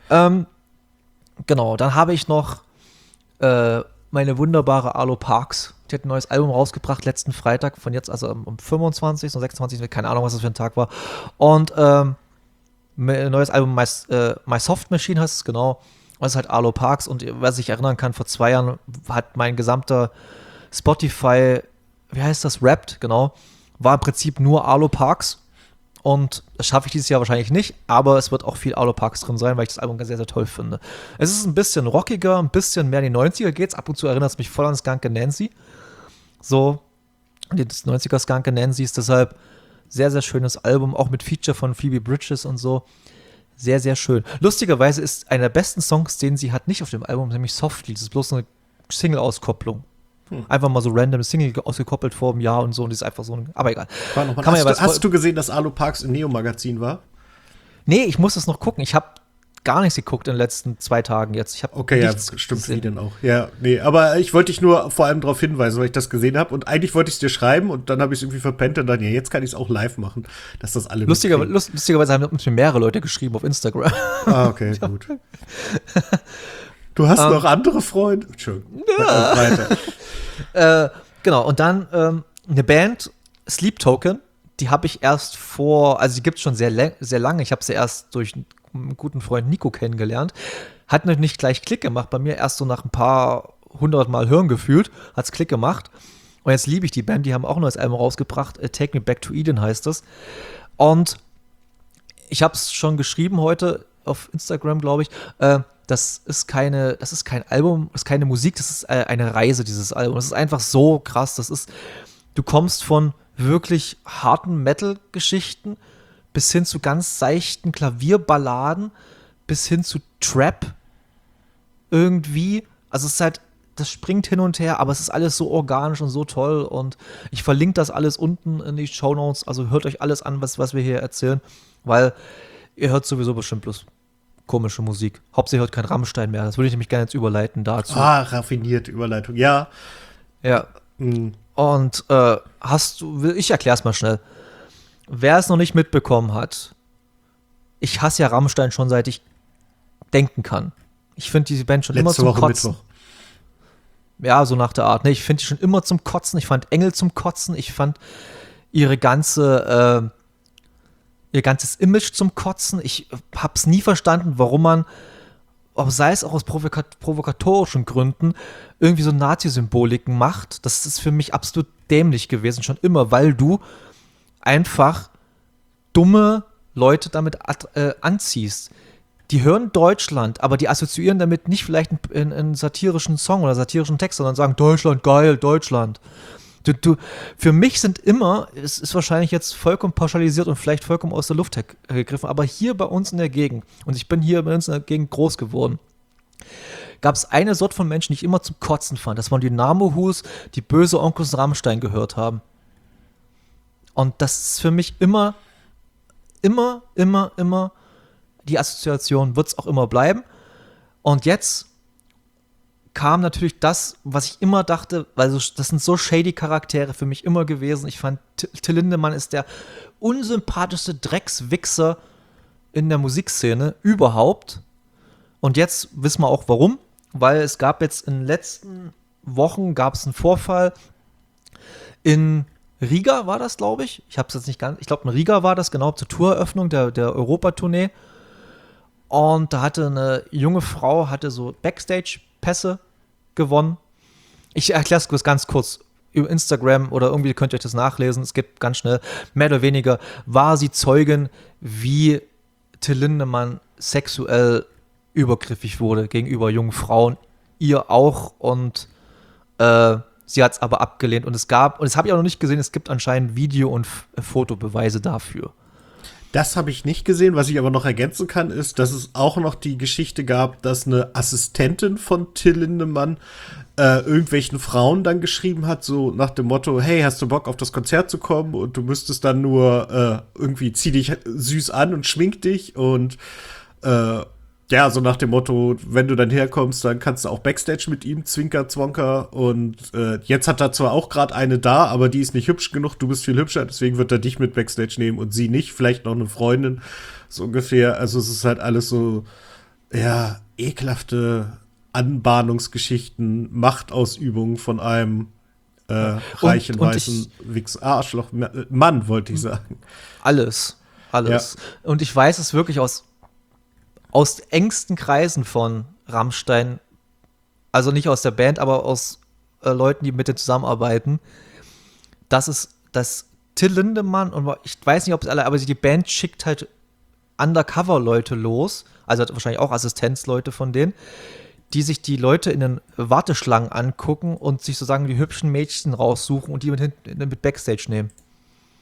Genau, dann habe ich noch meine wunderbare Arlo Parks. Die hat ein neues Album rausgebracht, letzten Freitag, von jetzt, also am 25. und 26. Keine Ahnung, was das für ein Tag war. Und ein neues Album, My Soft Machine heißt es, genau. Das ist halt Arlo Parks und wer sich erinnern kann, vor 2 Jahren hat mein gesamter Spotify, wie heißt das, Wrapped, genau, war im Prinzip nur Arlo Parks und das schaffe ich dieses Jahr wahrscheinlich nicht, aber es wird auch viel Arlo Parks drin sein, weil ich das Album sehr, sehr toll finde. Es ist ein bisschen rockiger, ein bisschen mehr in die 90er geht's, ab und zu erinnert es mich voll an Skunk Nancy, so, das 90er Skunk Nancy ist deshalb sehr, sehr schönes Album, auch mit Feature von Phoebe Bridgers und so. Sehr, sehr schön. Lustigerweise ist einer der besten Songs, den sie hat, nicht auf dem Album, nämlich Softly. Das ist bloß eine Single-Auskopplung. Einfach mal so random Single ausgekoppelt vor einem Jahr und so. Und das ist einfach so ein. Aber egal. Hast du gesehen, dass Alu Parks im Neo-Magazin war? Nee, ich muss das noch gucken. Ich habe gar nichts geguckt in den letzten 2 Tagen jetzt. Ich okay, ja, das stimmt wie denn auch. Ja, nee, aber ich wollte dich nur vor allem darauf hinweisen, weil ich das gesehen habe. Und eigentlich wollte ich es dir schreiben und dann habe ich es irgendwie verpennt und dann, ja, jetzt kann ich es auch live machen, dass das alle lustigerweise haben mir mehrere Leute geschrieben auf Instagram. Ah, okay, gut. Du hast noch andere Freunde? Entschuldigung. Ja. Weiter. Genau, und dann eine Band, Sleep Token, die habe ich erst also die gibt es schon sehr, sehr lange. Ich habe sie erst durch einen guten Freund Nico kennengelernt. Hat nicht gleich Klick gemacht, bei mir erst so nach ein paar 100 Mal hören gefühlt, hat es Klick gemacht. Und jetzt liebe ich die Band, die haben auch ein neues Album rausgebracht, Take Me Back to Eden heißt es. Und ich habe es schon geschrieben heute auf Instagram, glaube ich, das ist kein Album, das ist keine Musik, das ist eine Reise, dieses Album. Das ist einfach so krass. Du kommst von wirklich harten Metal-Geschichten bis hin zu ganz seichten Klavierballaden, bis hin zu Trap irgendwie. Also es ist halt, das springt hin und her, aber es ist alles so organisch und so toll. Und ich verlinke das alles unten in die Shownotes. Also hört euch alles an, was wir hier erzählen, weil ihr hört sowieso bestimmt bloß komische Musik. Hauptsächlich hört kein Rammstein mehr. Das würde ich nämlich gerne jetzt überleiten dazu. Ah, raffinierte Überleitung, ja. Ja. Und ich erklär's mal schnell. Wer es noch nicht mitbekommen hat, ich hasse ja Rammstein schon seit ich denken kann. Ich finde diese Band schon immer zum Kotzen. Mittwoch. Ja, so nach der Art. Ne, ich finde die schon immer zum Kotzen. Ich fand Engel zum Kotzen. Ich fand ihr ganzes Image zum Kotzen. Ich hab's nie verstanden, warum man, sei es auch aus provokatorischen Gründen, irgendwie so Nazi-Symboliken macht. Das ist für mich absolut dämlich gewesen, schon immer, weil du einfach dumme Leute damit anziehst. Die hören Deutschland, aber die assoziieren damit nicht vielleicht einen satirischen Song oder satirischen Text, sondern sagen, Deutschland, geil, Deutschland. Für mich es ist wahrscheinlich jetzt vollkommen pauschalisiert und vielleicht vollkommen aus der Luft gegriffen, aber hier bei uns in der Gegend, und ich bin hier bei uns in der Gegend groß geworden, gab es eine Sorte von Menschen, die ich immer zum Kotzen fand. Das waren die Dynamo-Hus, die böse Onkels Rammstein gehört haben. Und das ist für mich immer die Assoziation, wird es auch immer bleiben. Und jetzt kam natürlich das, was ich immer dachte, weil das sind so shady Charaktere für mich immer gewesen. Ich fand, Till Lindemann ist der unsympathischste Dreckswichser in der Musikszene überhaupt. Und jetzt wissen wir auch warum, weil es gab jetzt in den letzten Wochen einen Vorfall in Riga, war das, glaube ich. Ich habe es jetzt nicht ganz, ich glaube in Riga war das, genau zur Toureröffnung der Europatournee. Und da hatte eine junge Frau, so Backstage-Pässe gewonnen. Ich erkläre es ganz kurz. Über Instagram oder irgendwie könnt ihr euch das nachlesen. Es geht ganz schnell. Mehr oder weniger war sie Zeugin, wie Till Lindemann sexuell übergriffig wurde gegenüber jungen Frauen. Ihr auch. Und sie hat es aber abgelehnt. Und das habe ich auch noch nicht gesehen, es gibt anscheinend Video- und Fotobeweise dafür. Das habe ich nicht gesehen. Was ich aber noch ergänzen kann, ist, dass es auch noch die Geschichte gab, dass eine Assistentin von Till Lindemann irgendwelchen Frauen dann geschrieben hat, so nach dem Motto, hey, hast du Bock auf das Konzert zu kommen? Und du müsstest dann nur irgendwie zieh dich süß an und schmink dich und ja, so nach dem Motto, wenn du dann herkommst, dann kannst du auch Backstage mit ihm, Zwinker, Zwonker. Und jetzt hat er zwar auch gerade eine da, aber die ist nicht hübsch genug, du bist viel hübscher, deswegen wird er dich mit Backstage nehmen und sie nicht, vielleicht noch eine Freundin, so ungefähr. Also es ist halt alles so, ja, ekelhafte Anbahnungsgeschichten, Machtausübungen von einem reichen, weißen Arschloch, Mann, wollte ich sagen. Alles. Ja. Und ich weiß es wirklich aus engsten Kreisen von Rammstein, also nicht aus der Band, aber aus Leuten, die mit denen zusammenarbeiten, dass Till Lindemann, und ich weiß nicht, ob es alle, aber die Band schickt halt Undercover-Leute los, also hat wahrscheinlich auch Assistenzleute von denen, die sich die Leute in den Warteschlangen angucken und sich sozusagen die hübschen Mädchen raussuchen und die mit Backstage nehmen.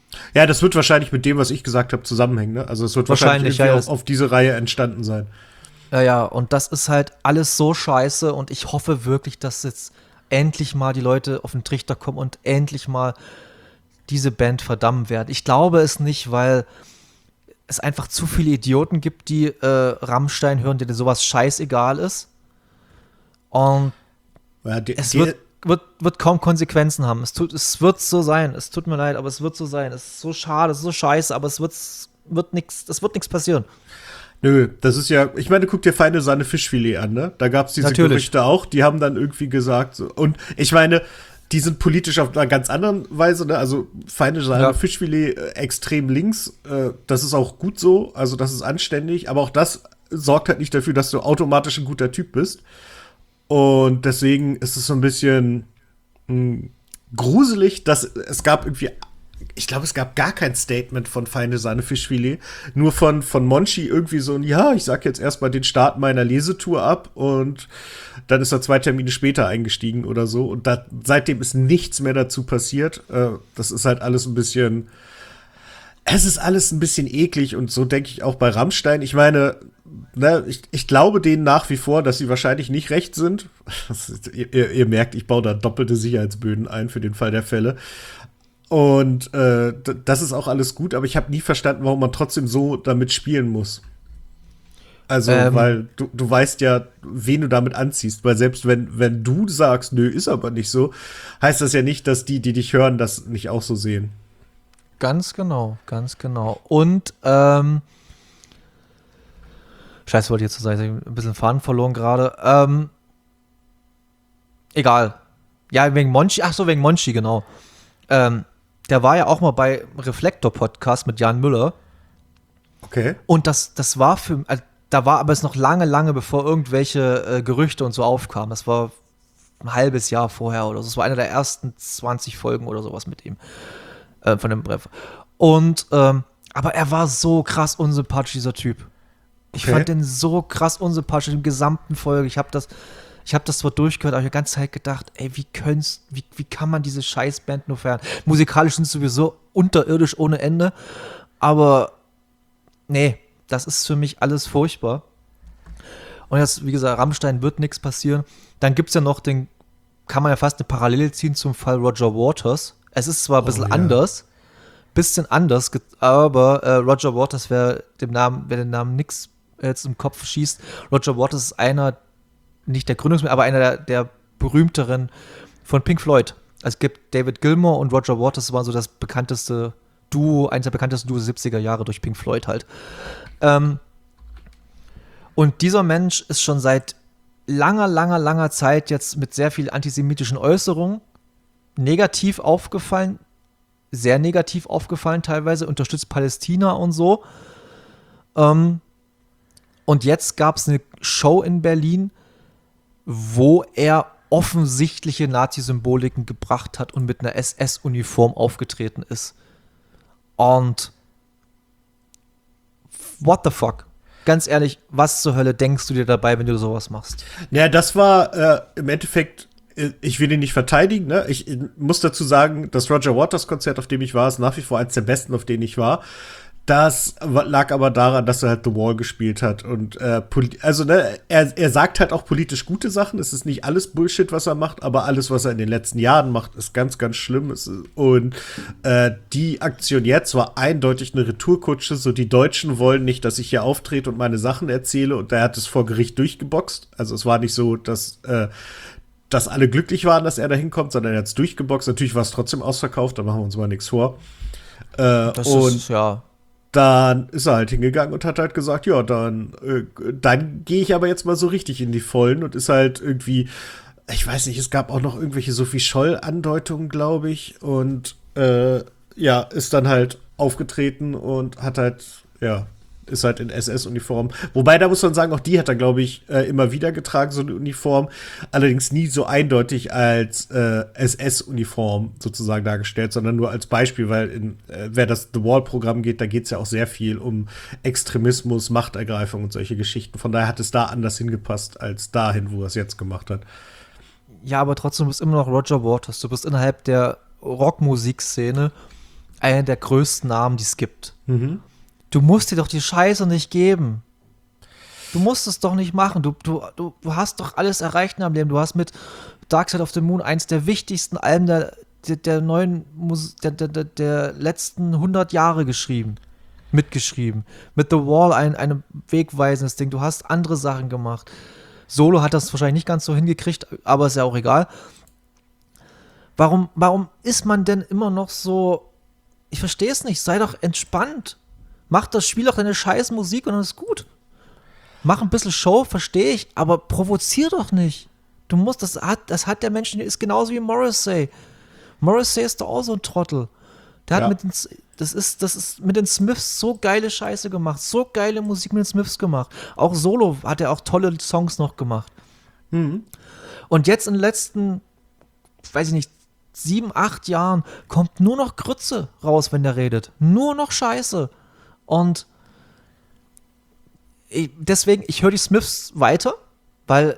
Ja, das wird wahrscheinlich mit dem, was ich gesagt habe, zusammenhängen. Ne? Also es wird wahrscheinlich ja, auf diese Reihe entstanden sein. ja, ja, und das ist halt alles so scheiße und ich hoffe wirklich, dass jetzt endlich mal die Leute auf den Trichter kommen und endlich mal diese Band verdammen werden. Ich glaube es nicht, weil es einfach zu viele Idioten gibt, die Rammstein hören, denen sowas scheißegal ist. Und Ja, es wird kaum Konsequenzen haben. Es wird so sein. Es tut mir leid, aber es wird so sein. Es ist so schade, es ist so scheiße, aber es wird nichts passieren. Nö, das ist ja, ich meine, guck dir Feine Sahne Fischfilet an, ne? Da gab es diese Natürlich. Gerüchte auch, die haben dann irgendwie gesagt, so, und ich meine, die sind politisch auf einer ganz anderen Weise, ne? Also Feine Sahne Fischfilet extrem links, das ist auch gut so, also das ist anständig, aber auch das sorgt halt nicht dafür, dass du automatisch ein guter Typ bist. Und deswegen ist es so ein bisschen gruselig, dass es gab irgendwie, ich glaube, es gab gar kein Statement von Feine Sahne Fischfilet, nur von Monchi irgendwie so ein, ja, ich sag jetzt erstmal den Start meiner Lesetour ab und dann ist er 2 Termine später eingestiegen oder so und seitdem ist nichts mehr dazu passiert. Das ist halt alles ein bisschen, es ist alles ein bisschen eklig und so denke ich auch bei Rammstein. Ich meine, ne, ich glaube denen nach wie vor, dass sie wahrscheinlich nicht recht sind. Ihr merkt, ich baue da doppelte Sicherheitsböden ein für den Fall der Fälle. Und das ist auch alles gut, aber ich habe nie verstanden, warum man trotzdem so damit spielen muss. Also, weil du weißt ja, wen du damit anziehst. Weil selbst wenn du sagst, nö, ist aber nicht so, heißt das ja nicht, dass die dich hören, das nicht auch so sehen. Ganz genau, ganz genau. Und, Scheiße, wollte ich jetzt so sagen, ein bisschen Faden verloren gerade. Egal. Ja, wegen Monchi, wegen Monchi, genau. Der war ja auch mal bei Reflektor-Podcast mit Jan Müller. Okay. Und das war da war aber es noch lange, lange bevor irgendwelche Gerüchte und so aufkamen. Das war ein halbes Jahr vorher oder so. Das war einer der ersten 20 Folgen oder sowas mit ihm. Von dem Bref. Und, aber er war so krass unsympathisch, dieser Typ. Ich fand den so krass unsympathisch in der gesamten Folge. Ich hab das zwar durchgehört, aber ich habe die ganze Zeit gedacht, ey, wie kann man diese Scheißband nur feiern? Musikalisch sind sie sowieso unterirdisch ohne Ende, aber nee, das ist für mich alles furchtbar. Und jetzt, wie gesagt, Rammstein wird nichts passieren. Dann gibt's ja noch kann man ja fast eine Parallele ziehen zum Fall Roger Waters. Es ist zwar ein bisschen anders, aber Roger Waters, wer den Namen nix jetzt im Kopf schießt, Roger Waters ist einer, nicht der Gründungsmitglied, aber einer der berühmteren von Pink Floyd. Es gibt David Gilmour und Roger Waters, war so das bekannteste Duo, eines der bekanntesten Duos der 70er Jahre durch Pink Floyd halt. Und dieser Mensch ist schon seit langer Zeit jetzt mit sehr viel antisemitischen Äußerungen negativ aufgefallen, sehr negativ aufgefallen teilweise, unterstützt Palästina und so. Und jetzt gab es eine Show in Berlin, wo er offensichtliche Nazi-Symboliken gebracht hat und mit einer SS-Uniform aufgetreten ist. Und what the fuck? Ganz ehrlich, was zur Hölle denkst du dir dabei, wenn du sowas machst? Ja, das war im Endeffekt, ich will ihn nicht verteidigen, ne? Ich muss dazu sagen, das Roger Waters Konzert, auf dem ich war, ist nach wie vor eines der besten, auf denen ich war. Das lag aber daran, dass er halt The Wall gespielt hat. Und also, ne, er sagt halt auch politisch gute Sachen. Es ist nicht alles Bullshit, was er macht, aber alles, was er in den letzten Jahren macht, ist ganz, ganz schlimm. Und die Aktion jetzt war eindeutig eine Retourkutsche. So, die Deutschen wollen nicht, dass ich hier auftrete und meine Sachen erzähle. Und er hat es vor Gericht durchgeboxt. Also es war nicht so, dass alle glücklich waren, dass er da hinkommt, sondern er hat es durchgeboxt. Natürlich war es trotzdem ausverkauft, da machen wir uns mal nichts vor. Dann ist er halt hingegangen und hat halt gesagt, ja, dann gehe ich aber jetzt mal so richtig in die Vollen und ist halt irgendwie, ich weiß nicht, es gab auch noch irgendwelche Sophie Scholl-Andeutungen, glaube ich, und ist dann halt aufgetreten und hat halt, ist halt in SS-Uniform. Wobei, da muss man sagen, auch die hat er, glaube ich, immer wieder getragen, so eine Uniform. Allerdings nie so eindeutig als SS-Uniform sozusagen dargestellt, sondern nur als Beispiel, weil wer das The Wall-Programm geht, da geht es ja auch sehr viel um Extremismus, Machtergreifung und solche Geschichten. Von daher hat es da anders hingepasst, als dahin, wo er es jetzt gemacht hat. Ja, aber trotzdem bist du immer noch Roger Waters. Du bist innerhalb der Rockmusikszene einer der größten Namen, die es gibt. Mhm. Du musst dir doch die Scheiße nicht geben. Du musst es doch nicht machen. Du hast doch alles erreicht in deinem Leben. Du hast mit Dark Side of the Moon eins der wichtigsten Alben der neuen der letzten 100 Jahre mitgeschrieben. Mit The Wall ein wegweisendes Ding. Du hast andere Sachen gemacht. Solo hat das wahrscheinlich nicht ganz so hingekriegt, aber ist ja auch egal. Warum ist man denn immer noch so, ich verstehe es nicht, sei doch entspannt. Mach das Spiel doch deine scheiß Musik und dann ist gut. Mach ein bisschen Show, verstehe ich, aber provozier doch nicht. Du musst, das hat der Mensch, ist genauso wie Morrissey. Morrissey ist doch auch so ein Trottel. Der hat das ist mit den Smiths so geile Scheiße gemacht, so geile Musik mit den Smiths gemacht. Auch Solo hat er auch tolle Songs noch gemacht. Mhm. Und jetzt in den letzten, weiß ich nicht, 7, 8 Jahren kommt nur noch Grütze raus, wenn der redet. Nur noch Scheiße. Und deswegen, ich höre die Smiths weiter, weil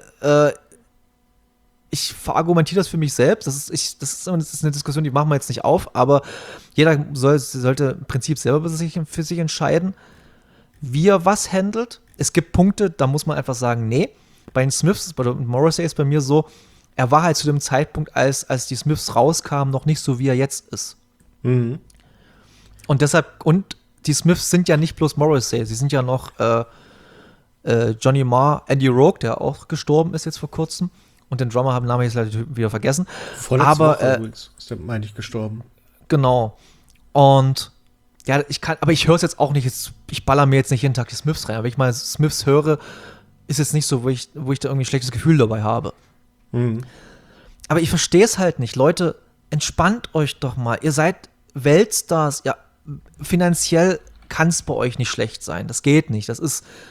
ich verargumentiere das für mich selbst. Das ist eine Diskussion, die machen wir jetzt nicht auf, aber jeder sollte im Prinzip selber für sich entscheiden, wie er was handelt. Es gibt Punkte, da muss man einfach sagen, nee. Bei den Smiths, bei Morrissey ist bei mir so, er war halt zu dem Zeitpunkt, als die Smiths rauskamen, noch nicht so, wie er jetzt ist. Mhm. Und die Smiths sind ja nicht bloß Morrissey, sie sind ja noch Johnny Marr, Andy Rourke, der auch gestorben ist jetzt vor kurzem. Und den Drummer haben Namen jetzt leider wieder vergessen. Vorletzte Woche übrigens ist der, meine ich, gestorben. Genau. Und ja, aber ich höre es jetzt auch nicht, ich baller mir jetzt nicht jeden Tag die Smiths rein. Aber wenn ich mal Smiths höre, ist es nicht so, wo ich da irgendwie ein schlechtes Gefühl dabei habe. Mhm. Aber ich verstehe es halt nicht. Leute, entspannt euch doch mal. Ihr seid Weltstars. Ja, finanziell kann es bei euch nicht schlecht sein. Das geht nicht. Das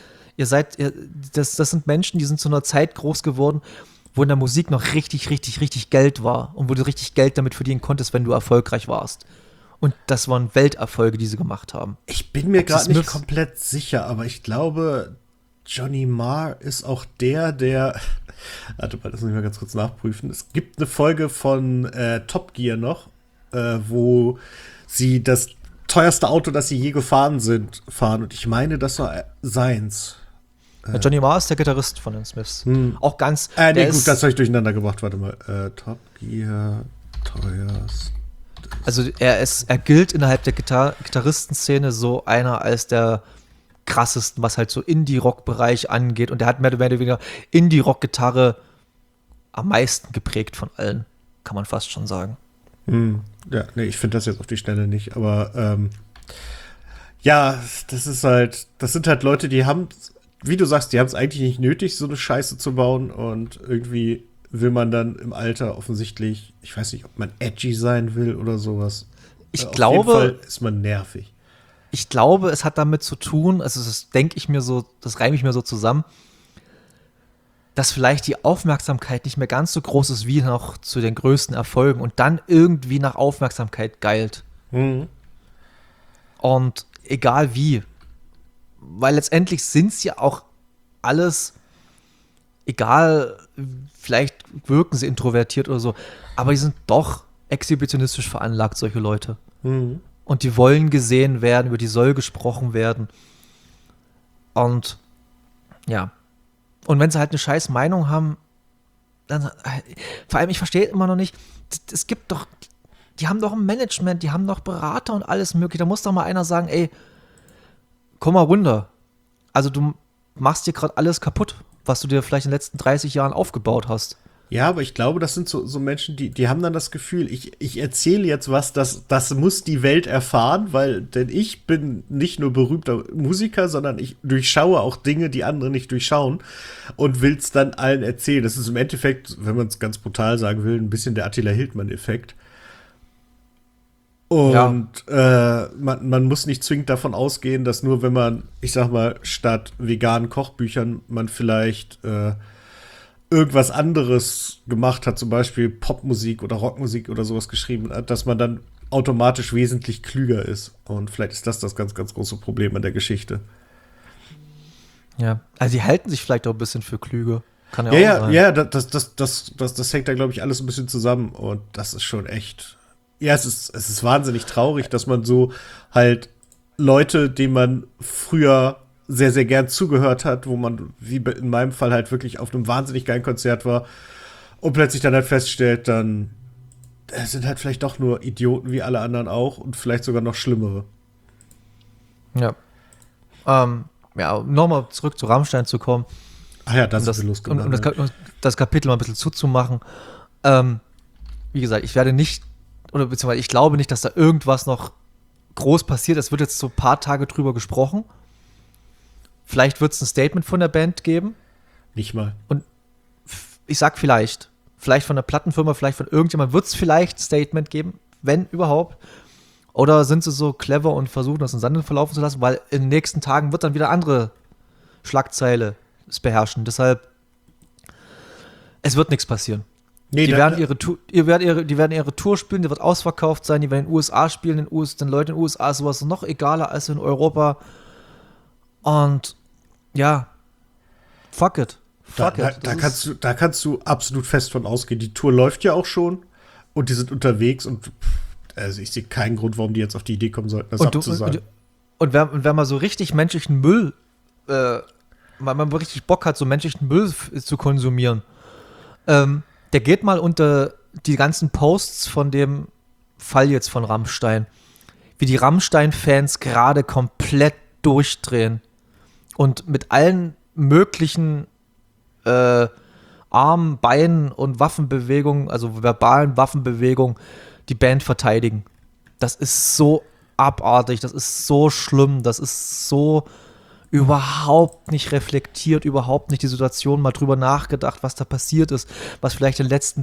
sind Menschen, die sind zu einer Zeit groß geworden, wo in der Musik noch richtig, richtig, richtig Geld war und wo du richtig Geld damit verdienen konntest, wenn du erfolgreich warst. Und das waren Welterfolge, die sie gemacht haben. Ich bin mir gerade nicht komplett sicher, aber ich glaube, Johnny Marr ist auch der warte mal, das muss ich mal ganz kurz nachprüfen. Es gibt eine Folge von Top Gear noch, wo sie das teuerste Auto, das sie je fahren. Und ich meine, das war seins. Johnny Marr ist der Gitarrist von den Smiths. Auch ganz. Nee, gut, das habe ich durcheinander gebracht. Warte mal. Top Gear, teuerst. Also er gilt innerhalb der Gitarristenszene so einer als der krassesten, was halt so Indie-Rock-Bereich angeht. Und der hat mehr oder weniger Indie-Rock-Gitarre am meisten geprägt von allen. Kann man fast schon sagen. Ja, nee, ich finde das jetzt auf die Schnelle nicht. Aber ja, das sind halt Leute, die haben, wie du sagst, die haben es eigentlich nicht nötig, so eine Scheiße zu bauen. Und irgendwie will man dann im Alter offensichtlich, ich weiß nicht, ob man edgy sein will oder sowas. Ich glaube, auf jeden Fall ist man nervig. Ich glaube, es hat damit zu tun, also das reime ich mir so zusammen, dass vielleicht die Aufmerksamkeit nicht mehr ganz so groß ist wie noch zu den größten Erfolgen und dann irgendwie nach Aufmerksamkeit geilt. Mhm. Und egal wie. Weil letztendlich sind es ja auch alles, egal, vielleicht wirken sie introvertiert oder so, aber die sind doch exhibitionistisch veranlagt, solche Leute. Mhm. Und die wollen gesehen werden, über die soll gesprochen werden. Und ja. Und wenn sie halt eine scheiß Meinung haben, dann, vor allem, ich verstehe immer noch nicht, es gibt doch, die haben doch ein Management, die haben doch Berater und alles mögliche. Da muss doch mal einer sagen, ey, komm mal runter. Also du machst dir gerade alles kaputt, was du dir vielleicht in den letzten 30 Jahren aufgebaut hast. Ja, aber ich glaube, das sind so Menschen, die haben dann das Gefühl, ich erzähle jetzt was, das muss die Welt erfahren, denn ich bin nicht nur berühmter Musiker, sondern ich durchschaue auch Dinge, die andere nicht durchschauen und will es dann allen erzählen. Das ist im Endeffekt, wenn man es ganz brutal sagen will, ein bisschen der Attila Hildmann-Effekt. Und ja. Man muss nicht zwingend davon ausgehen, dass nur wenn man, ich sag mal, statt veganen Kochbüchern man vielleicht irgendwas anderes gemacht hat, zum Beispiel Popmusik oder Rockmusik oder sowas geschrieben hat, dass man dann automatisch wesentlich klüger ist. Und vielleicht ist das ganz, ganz große Problem an der Geschichte. Ja, also die halten sich vielleicht auch ein bisschen für klüger. Kann ja auch sein. Ja, das hängt da, glaube ich, alles ein bisschen zusammen. Und das ist schon echt Ja, es ist wahnsinnig traurig, dass man so halt Leute, denen man früher sehr, sehr gern zugehört hat, wo man, wie in meinem Fall, halt wirklich auf einem wahnsinnig geilen Konzert war und plötzlich dann halt feststellt, dann sind halt vielleicht doch nur Idioten wie alle anderen auch und vielleicht sogar noch schlimmere. Ja. Ja, nochmal zurück zu Rammstein zu kommen. Ach ja, das um ist losgegangen. um das Kapitel mal ein bisschen zuzumachen. Wie gesagt, ich werde nicht, oder beziehungsweise ich glaube nicht, dass da irgendwas noch groß passiert. Es wird jetzt so ein paar Tage drüber gesprochen. Vielleicht wird es ein Statement von der Band geben. Nicht mal. Und ich sag vielleicht. Vielleicht von der Plattenfirma, vielleicht von irgendjemand wird es vielleicht ein Statement geben, wenn überhaupt. Oder sind sie so clever und versuchen, das in Sand verlaufen zu lassen, weil in den nächsten Tagen wird dann wieder andere Schlagzeile es beherrschen. Deshalb, es wird nichts passieren. Nee, Die werden ihre Tour spielen, die wird ausverkauft sein, die werden in den USA spielen, den Leuten in den USA ist sowas noch egaler als in Europa. Und ja, fuck it. Da kannst du absolut fest von ausgehen. Die Tour läuft ja auch schon und die sind unterwegs und also ich sehe keinen Grund, warum die jetzt auf die Idee kommen sollten, das abzusagen. Und wer mal so richtig menschlichen Müll, weil man richtig Bock hat, so menschlichen Müll zu konsumieren, der geht mal unter die ganzen Posts von dem Fall jetzt von Rammstein. Wie die Rammstein-Fans gerade komplett durchdrehen und mit allen möglichen Armen, Beinen und Waffenbewegungen, also verbalen Waffenbewegungen, die Band verteidigen. Das ist so abartig, das ist so schlimm, das ist so überhaupt nicht reflektiert, überhaupt nicht die Situation mal drüber nachgedacht, was da passiert ist, was vielleicht in den letzten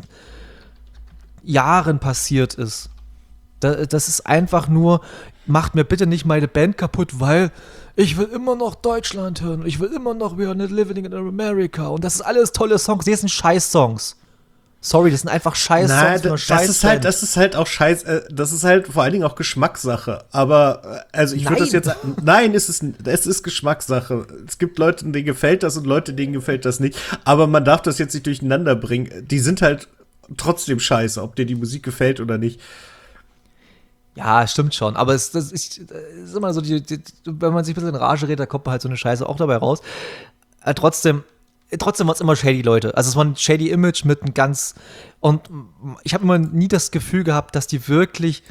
Jahren passiert ist. Das ist einfach nur, macht mir bitte nicht meine Band kaputt, weil ich will immer noch Deutschland hören, ich will immer noch We Are Not Living in America und das ist alles tolle Songs, die sind Scheiß-Songs. Sorry, das sind einfach Scheiß-Songs. Das ist halt auch Scheiß, das ist halt vor allen Dingen auch Geschmackssache. Aber, also ich würde das jetzt, nein, es ist Geschmackssache. Es gibt Leute, denen gefällt das und Leute, denen gefällt das nicht. Aber man darf das jetzt nicht durcheinander bringen. Die sind halt trotzdem scheiße, ob dir die Musik gefällt oder nicht. Ja, stimmt schon. Aber es ist immer so, wenn man sich ein bisschen in Rage redet, da kommt man halt so eine Scheiße auch dabei raus. Trotzdem war es immer shady, Leute. Also es war ein shady Image mit einem ganz. Und ich habe immer nie das Gefühl gehabt, dass die wirklich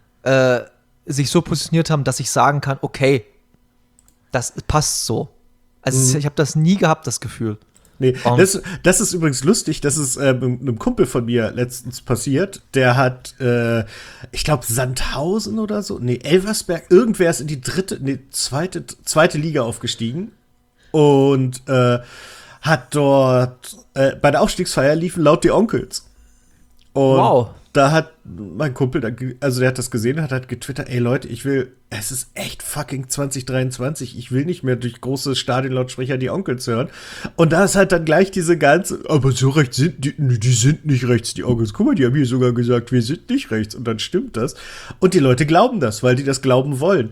sich so positioniert haben, dass ich sagen kann, okay, das passt so. Also ich habe das nie gehabt, das Gefühl. Nee, das ist übrigens lustig, das ist mit einem Kumpel von mir letztens passiert, der hat, ich glaube, Sandhausen oder so, Elversberg, irgendwer ist in die zweite Liga aufgestiegen und hat dort, bei der Aufstiegsfeier liefen laut die Onkels. Und wow. Da hat mein Kumpel, der hat das gesehen, hat halt getwittert, ey Leute, es ist echt fucking 2023, ich will nicht mehr durch große Stadionlautsprecher die Onkels hören. Und da ist halt dann gleich diese ganze, aber so rechts sind die sind nicht rechts, die Onkels. Guck mal, die haben hier sogar gesagt, wir sind nicht rechts. Und dann stimmt das. Und die Leute glauben das, weil die das glauben wollen.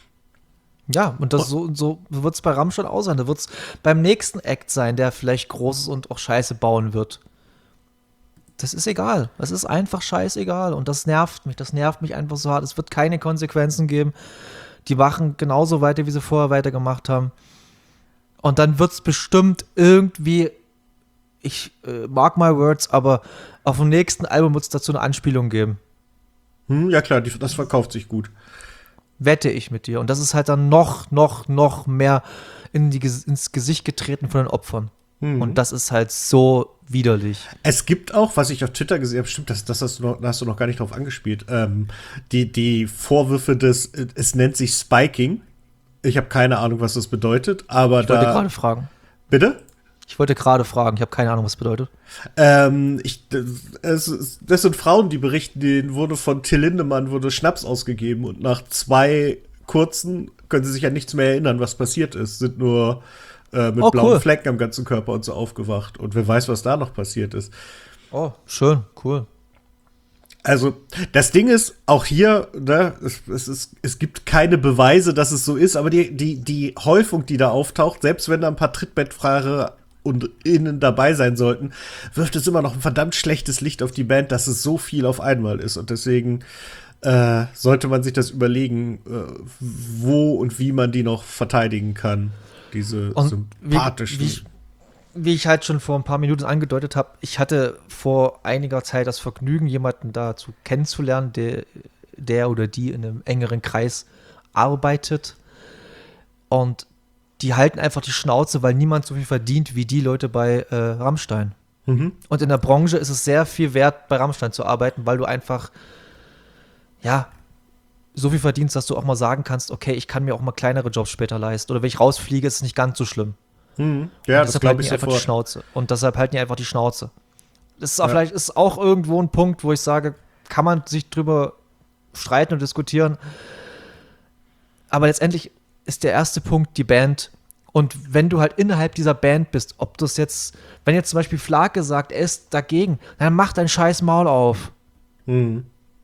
Ja, und so wird es bei Rammstein auch sein. Da wird es beim nächsten Act sein, der vielleicht groß ist und auch Scheiße bauen wird. Das ist egal. Das ist einfach scheißegal. Und das nervt mich. Das nervt mich einfach so hart. Es wird keine Konsequenzen geben. Die machen genauso weiter, wie sie vorher weitergemacht haben. Und dann wird es bestimmt irgendwie, ich mark my words, aber auf dem nächsten Album wird es dazu eine Anspielung geben. Ja klar, das verkauft sich gut. Wette ich mit dir. Und das ist halt dann noch mehr ins Gesicht getreten von den Opfern. Und das ist halt so widerlich. Es gibt auch, was ich auf Twitter gesehen habe, stimmt, da hast du noch gar nicht drauf angespielt, die Vorwürfe es nennt sich Spiking. Ich habe keine Ahnung, was das bedeutet, aber ich wollte gerade fragen. Bitte? Ich wollte gerade fragen, ich habe keine Ahnung, was das bedeutet. Das sind Frauen, die berichten, denen wurde von Till Lindemann Schnaps ausgegeben und nach 2 kurzen können sie sich an nichts mehr erinnern, was passiert ist. Sind nur mit blauen Flecken am ganzen Körper und so aufgewacht. Und wer weiß, was da noch passiert ist. Oh, schön, cool. Also, das Ding ist, auch hier, ne, es gibt keine Beweise, dass es so ist, aber die Häufung, die da auftaucht, selbst wenn da ein paar Trittbettfahrer und innen dabei sein sollten, wirft es immer noch ein verdammt schlechtes Licht auf die Band, dass es so viel auf einmal ist. Und deswegen sollte man sich das überlegen, wo und wie man die noch verteidigen kann. Diese Und sympathischen. wie ich halt schon vor ein paar Minuten angedeutet habe, ich hatte vor einiger Zeit das Vergnügen, jemanden dazu kennenzulernen, der oder die in einem engeren Kreis arbeitet. Und die halten einfach die Schnauze, weil niemand so viel verdient wie die Leute bei Rammstein. Mhm. Und in der Branche ist es sehr viel wert, bei Rammstein zu arbeiten, weil du einfach, ja, so viel verdienst, dass du auch mal sagen kannst, okay, ich kann mir auch mal kleinere Jobs später leisten. Oder wenn ich rausfliege, ist es nicht ganz so schlimm. Mhm. Ja, das glaube ich einfach die sofort. Schnauze. Und deshalb halten die einfach die Schnauze. Das ist auch, vielleicht ist auch irgendwo ein Punkt, wo ich sage, kann man sich drüber streiten und diskutieren. Aber letztendlich ist der erste Punkt die Band. Und wenn du halt innerhalb dieser Band bist, ob das jetzt, wenn jetzt zum Beispiel Flake sagt, er ist dagegen, dann mach dein scheiß Maul auf. Mhm.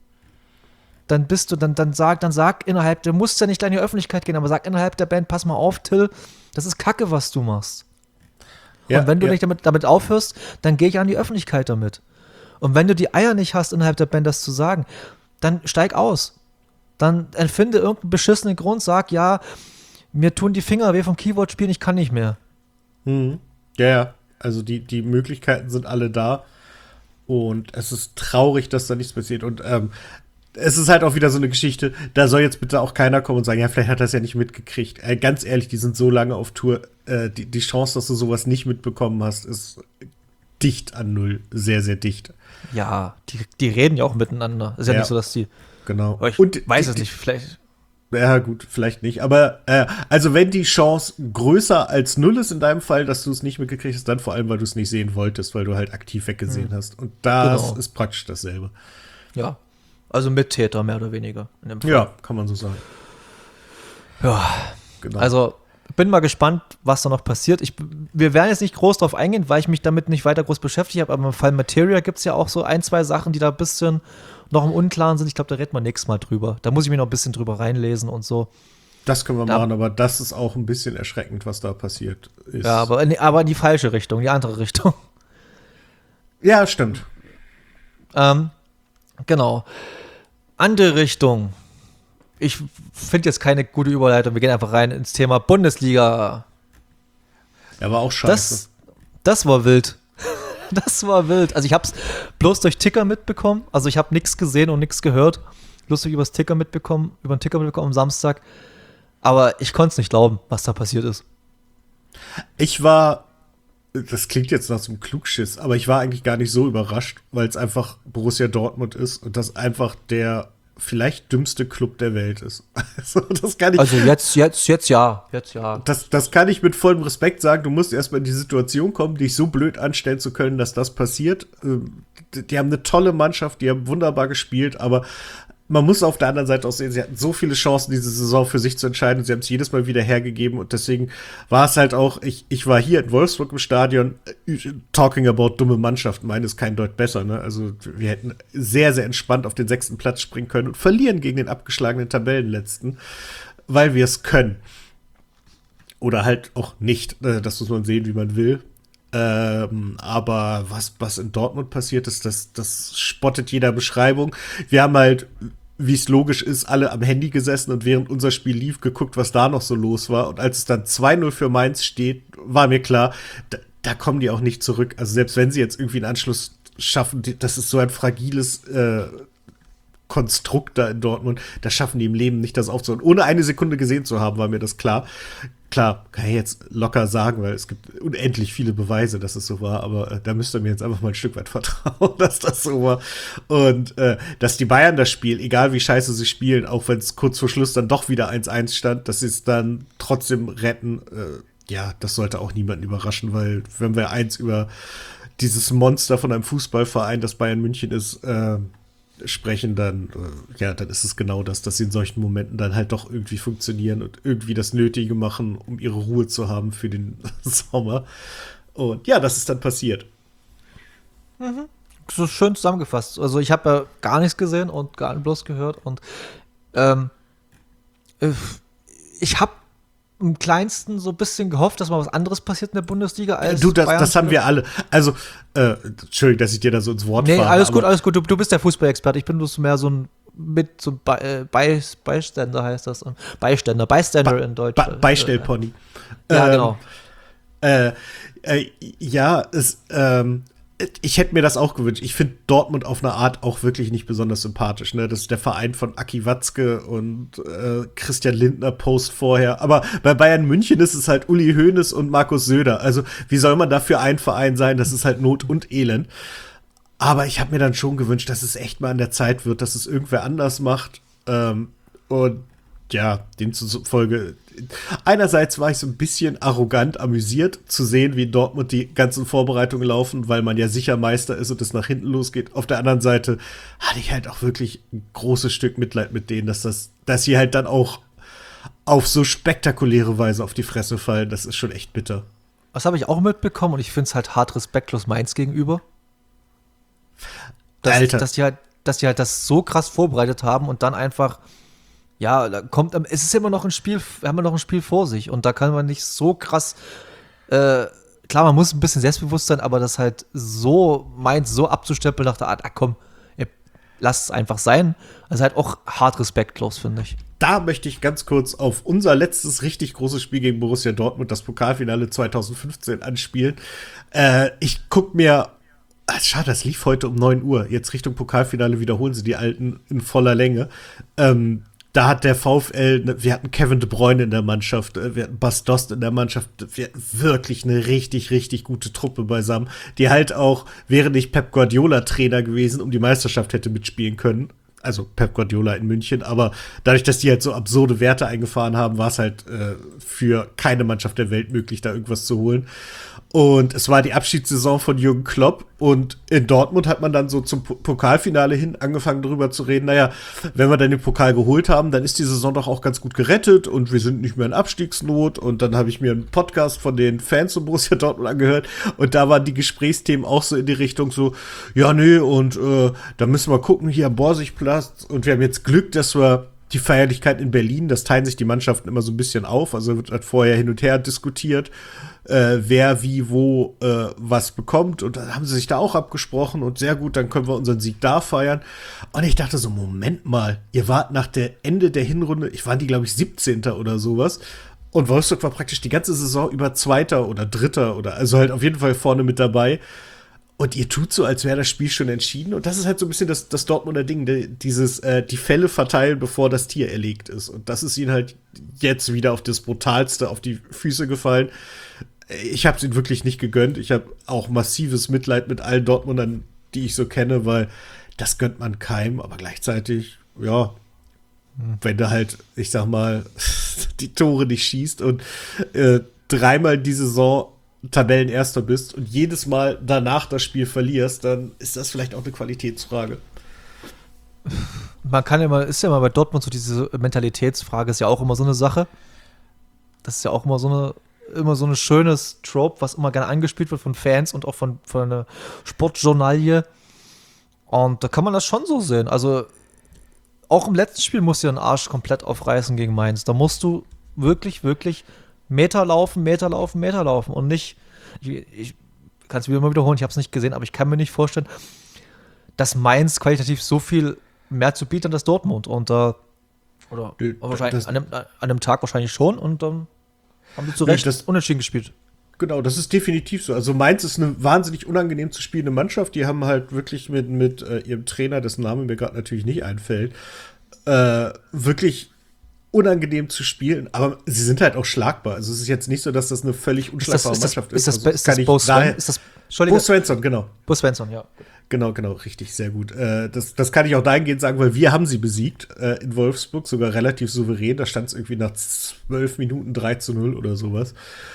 Dann bist du, dann sag innerhalb, du musst ja nicht in die Öffentlichkeit gehen, aber sag innerhalb der Band, pass mal auf, Till, das ist Kacke, was du machst. Ja, und wenn du nicht damit aufhörst, dann gehe ich an die Öffentlichkeit damit. Und wenn du die Eier nicht hast, innerhalb der Band das zu sagen, dann steig aus. Dann empfinde irgendeinen beschissenen Grund, sag, ja, mir tun die Finger weh vom Keyboard spielen, ich kann nicht mehr. Mhm. Ja, also die Möglichkeiten sind alle da. Und es ist traurig, dass da nichts passiert. Und es ist halt auch wieder so eine Geschichte, da soll jetzt bitte auch keiner kommen und sagen, ja, vielleicht hat er es ja nicht mitgekriegt. Ganz ehrlich, die sind so lange auf Tour. Die Chance, dass du sowas nicht mitbekommen hast, ist dicht an null. Sehr, sehr dicht. Ja, die reden ja auch miteinander. Ist ja nicht so, dass die. Genau. Aber ich und weiß es nicht, vielleicht. Ja, gut, vielleicht nicht. Aber also wenn die Chance größer als null ist in deinem Fall, dass du es nicht mitgekriegt hast, dann vor allem, weil du es nicht sehen wolltest, weil du halt aktiv weggesehen hast. Und das ist praktisch dasselbe. Ja. Also Mittäter, mehr oder weniger. In dem Fall. Ja, kann man so sagen. Ja, Genau. Also bin mal gespannt, was da noch passiert. Wir werden jetzt nicht groß drauf eingehen, weil ich mich damit nicht weiter groß beschäftigt habe, aber im Fall Materia gibt es ja auch so ein, zwei Sachen, die da ein bisschen noch im Unklaren sind. Ich glaube, da reden wir nächstes Mal drüber. Da muss ich mir noch ein bisschen drüber reinlesen und so. Das können wir machen, aber das ist auch ein bisschen erschreckend, was da passiert ist. Ja, aber in die falsche Richtung, die andere Richtung. Ja, stimmt. Genau. Andere Richtung. Ich finde jetzt keine gute Überleitung. Wir gehen einfach rein ins Thema Bundesliga. Ja, war auch scheiße. Das war wild. Das war wild. Also ich habe es bloß durch Ticker mitbekommen. Also ich habe nichts gesehen und nichts gehört. Bloß über den Ticker mitbekommen am Samstag. Aber ich konnte es nicht glauben, was da passiert ist. Das klingt jetzt nach so einem Klugschiss, aber ich war eigentlich gar nicht so überrascht, weil es einfach Borussia Dortmund ist und das einfach der vielleicht dümmste Club der Welt ist. Also, das kann ich. Also jetzt ja. Das kann ich mit vollem Respekt sagen. Du musst erstmal in die Situation kommen, dich so blöd anstellen zu können, dass das passiert. Die haben eine tolle Mannschaft, die haben wunderbar gespielt, aber man muss auf der anderen Seite auch sehen, sie hatten so viele Chancen, diese Saison für sich zu entscheiden. Sie haben es jedes Mal wieder hergegeben und deswegen war es halt auch, ich war hier in Wolfsburg im Stadion, talking about dumme Mannschaften, meine ist kein Deut besser, ne? Also wir hätten sehr, sehr entspannt auf den 6. Platz springen können und verlieren gegen den abgeschlagenen Tabellenletzten, weil wir es können. Oder halt auch nicht, das muss man sehen, wie man will. Aber was in Dortmund passiert ist, das spottet jeder Beschreibung. Wir haben halt, wie es logisch ist, alle am Handy gesessen und während unser Spiel lief, geguckt, was da noch so los war. Und als es dann 2-0 für Mainz steht, war mir klar, da kommen die auch nicht zurück. Also selbst wenn sie jetzt irgendwie einen Anschluss schaffen, das ist so ein fragiles Konstrukt da in Dortmund, das schaffen die im Leben nicht, das aufzuholen. Ohne eine Sekunde gesehen zu haben, war mir das klar. Klar, kann ich jetzt locker sagen, weil es gibt unendlich viele Beweise, dass es so war, aber da müsst ihr mir jetzt einfach mal ein Stück weit vertrauen, dass das so war. Und dass die Bayern das Spiel, egal wie scheiße sie spielen, auch wenn es kurz vor Schluss dann doch wieder 1-1 stand, dass sie es dann trotzdem retten, ja, das sollte auch niemanden überraschen, weil wenn wir eins über dieses Monster von einem Fußballverein, das Bayern München ist, sprechen, dann dann ist es genau das, dass sie in solchen Momenten dann halt doch irgendwie funktionieren und irgendwie das Nötige machen, um ihre Ruhe zu haben für den Sommer. Und ja, das ist dann passiert. Das ist schön zusammengefasst. Also ich habe ja gar nichts gesehen und gar nicht bloß gehört und ich habe im Kleinsten so ein bisschen gehofft, dass mal was anderes passiert in der Bundesliga als Du, Bayern. das haben wir alle. Also, Entschuldigung, dass ich dir da so ins Wort Nee, fahre. alles gut, alles gut. Du bist der Fußballexperte. Ich bin bloß mehr so ein Beiständer heißt das. Bystander in Deutsch. Beistellpony. Ja, genau. Äh, ja, ich hätte mir das auch gewünscht. Ich finde Dortmund auf eine Art auch wirklich nicht besonders sympathisch. Ne? Das ist der Verein von Aki Watzke und Christian Lindner Post vorher. Aber bei Bayern München ist es halt Uli Hoeneß und Markus Söder. Also wie soll man da für ein Verein sein? Das ist halt Not und Elend. Aber ich habe mir dann schon gewünscht, dass es echt mal an der Zeit wird, dass es irgendwer anders macht. Und ja, demzufolge, einerseits war ich so ein bisschen arrogant amüsiert zu sehen, wie in Dortmund die ganzen Vorbereitungen laufen, weil man ja sicher Meister ist und es nach hinten losgeht. Auf der anderen Seite hatte ich halt auch wirklich ein großes Stück Mitleid mit denen, dass sie halt dann auch auf so spektakuläre Weise auf die Fresse fallen. Das ist schon echt bitter. Was habe ich auch mitbekommen und ich finde es halt hart respektlos Mainz gegenüber. Alter. Dass die halt das so krass vorbereitet haben und dann einfach, ja, da kommt, es ist immer noch ein Spiel, wir haben ja noch ein Spiel vor sich und da kann man nicht so krass, klar, man muss ein bisschen selbstbewusst sein, aber das halt so meint, so abzustempeln nach der Art, komm, lasst es einfach sein, das ist halt auch hart respektlos, finde ich. Da möchte ich ganz kurz auf unser letztes richtig großes Spiel gegen Borussia Dortmund, das Pokalfinale 2015, anspielen. Ich guck mir schade, das lief heute um 9 Uhr. Jetzt Richtung Pokalfinale wiederholen sie die Alten in voller Länge. Da hat der VfL, wir hatten Kevin De Bruyne in der Mannschaft, wir hatten Bas Dost in der Mannschaft, wir hatten wirklich eine richtig, richtig gute Truppe beisammen, die halt auch, wäre nicht Pep Guardiola Trainer gewesen, um die Meisterschaft hätte mitspielen können. Also Pep Guardiola in München, aber dadurch, dass die halt so absurde Werte eingefahren haben, war es halt für keine Mannschaft der Welt möglich, da irgendwas zu holen. Und es war die Abschiedssaison von Jürgen Klopp und in Dortmund hat man dann so zum Pokalfinale hin angefangen darüber zu reden, naja, wenn wir dann den Pokal geholt haben, dann ist die Saison doch auch ganz gut gerettet und wir sind nicht mehr in Abstiegsnot und dann habe ich mir einen Podcast von den Fans von Borussia Dortmund angehört und da waren die Gesprächsthemen auch so in die Richtung so, ja, nee, und da müssen wir gucken, hier am Borsigplatz und wir haben jetzt Glück, dass wir die Feierlichkeit in Berlin, das teilen sich die Mannschaften immer so ein bisschen auf, also wird halt vorher hin und her diskutiert, wer wie wo was bekommt und dann haben sie sich da auch abgesprochen und sehr gut, dann können wir unseren Sieg da feiern und ich dachte so, Moment mal, ihr wart nach der Ende der Hinrunde, waren die glaube ich 17. oder sowas und Wolfsburg war praktisch die ganze Saison über Zweiter oder Dritter oder also halt auf jeden Fall vorne mit dabei. Und ihr tut so, als wäre das Spiel schon entschieden. Und das ist halt so ein bisschen das Dortmunder Ding, die Fälle verteilen, bevor das Tier erlegt ist. Und das ist ihnen halt jetzt wieder auf das Brutalste auf die Füße gefallen. Ich habe es ihnen wirklich nicht gegönnt. Ich habe auch massives Mitleid mit allen Dortmundern, die ich so kenne, weil das gönnt man keinem. Aber gleichzeitig, ja, wenn du halt, ich sag mal, die Tore nicht schießt und dreimal die Saison Tabellenerster bist und jedes Mal danach das Spiel verlierst, dann ist das vielleicht auch eine Qualitätsfrage. Man kann ja mal, ist ja mal bei Dortmund so diese Mentalitätsfrage, ist ja auch immer so eine Sache. Das ist ja auch immer so eine schönes Trope, was immer gerne angespielt wird von Fans und auch von einer Sportjournalie. Und da kann man das schon so sehen. Also auch im letzten Spiel musst du den Arsch komplett aufreißen gegen Mainz. Da musst du wirklich, wirklich Meter laufen und nicht, ich kann es wieder mal wiederholen, ich habe es nicht gesehen, aber ich kann mir nicht vorstellen, dass Mainz qualitativ so viel mehr zu bieten hat als Dortmund und wahrscheinlich an dem Tag wahrscheinlich schon und dann haben sie zu Recht unentschieden gespielt. Genau, das ist definitiv so. Also Mainz ist eine wahnsinnig unangenehm zu spielende Mannschaft, die haben halt wirklich mit ihrem Trainer, dessen Name mir gerade natürlich nicht einfällt, wirklich unangenehm zu spielen, aber sie sind halt auch schlagbar. Also es ist jetzt nicht so, dass das eine völlig unschlagbare Mannschaft ist. Ist das Bo Svensson, genau. Bo Svensson, ja. Genau, richtig, sehr gut. Das kann ich auch dahingehend sagen, weil wir haben sie besiegt in Wolfsburg, sogar relativ souverän. Da stand es irgendwie nach 12 Minuten 3:0 oder sowas.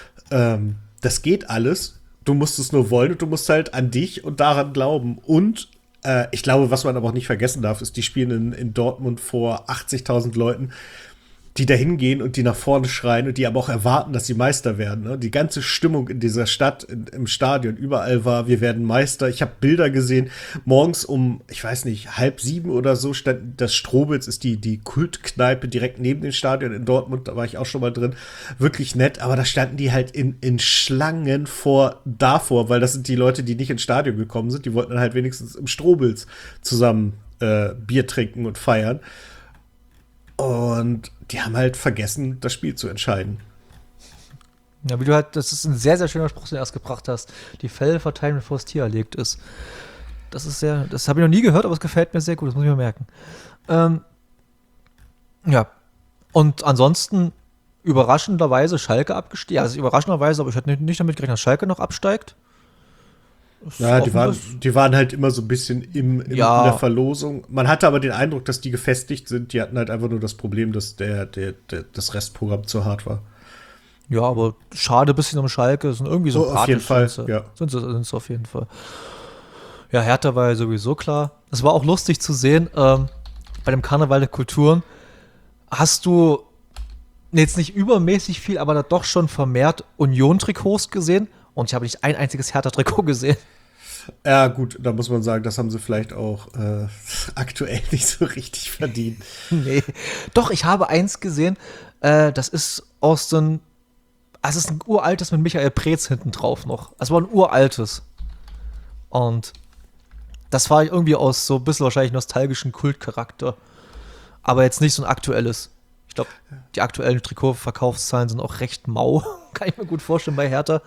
Das geht alles. Du musst es nur wollen und du musst halt an dich und daran glauben. Und ich glaube, was man aber auch nicht vergessen darf, ist, die spielen in Dortmund vor 80.000 Leuten. die da hingehen und die nach vorne schreien und die aber auch erwarten, dass sie Meister werden. Ne? Die ganze Stimmung in dieser Stadt, im Stadion, überall war, wir werden Meister. Ich habe Bilder gesehen, morgens um, ich weiß nicht, 6:30 oder so stand das Strobels, ist die Kultkneipe direkt neben dem Stadion in Dortmund, da war ich auch schon mal drin. Wirklich nett, aber da standen die halt in Schlangen davor, weil das sind die Leute, die nicht ins Stadion gekommen sind, die wollten dann halt wenigstens im Strobels zusammen Bier trinken und feiern. Und die haben halt vergessen, das Spiel zu entscheiden. Ja, wie du halt, das ist ein sehr, sehr schöner Spruch, den du erst gebracht hast. Die Felle verteilen, bevor das Tier erlegt ist. Das habe ich noch nie gehört, aber es gefällt mir sehr gut, das muss ich mir merken. Ja. Und ansonsten überraschenderweise Schalke abgestiegen. Ja, also überraschenderweise, aber ich hätte nicht damit gerechnet, dass Schalke noch absteigt. Ja, die waren halt immer so ein bisschen in der Verlosung. Man hatte aber den Eindruck, dass die gefestigt sind. Die hatten halt einfach nur das Problem, dass das Restprogramm zu hart war. Ja, aber schade ein bisschen um Schalke. Sind irgendwie so auf jeden Fall, ja. Sind sie auf jeden Fall. Ja, Hertha war ja sowieso klar. Es war auch lustig zu sehen, bei dem Karneval der Kulturen hast du jetzt nicht übermäßig viel, aber da doch schon vermehrt Union-Trikots gesehen. Und ich habe nicht ein einziges Hertha-Trikot gesehen. Ja, gut, da muss man sagen, das haben sie vielleicht auch aktuell nicht so richtig verdient. Nee. Doch, ich habe eins gesehen, das ist aus den. Also es ist ein uraltes mit Michael Preetz hinten drauf noch. Es war ein uraltes. Und das war irgendwie aus so ein bisschen wahrscheinlich nostalgischen Kultcharakter. Aber jetzt nicht so ein aktuelles. Ich glaube, die aktuellen Trikotverkaufszahlen sind auch recht mau. Kann ich mir gut vorstellen bei Hertha.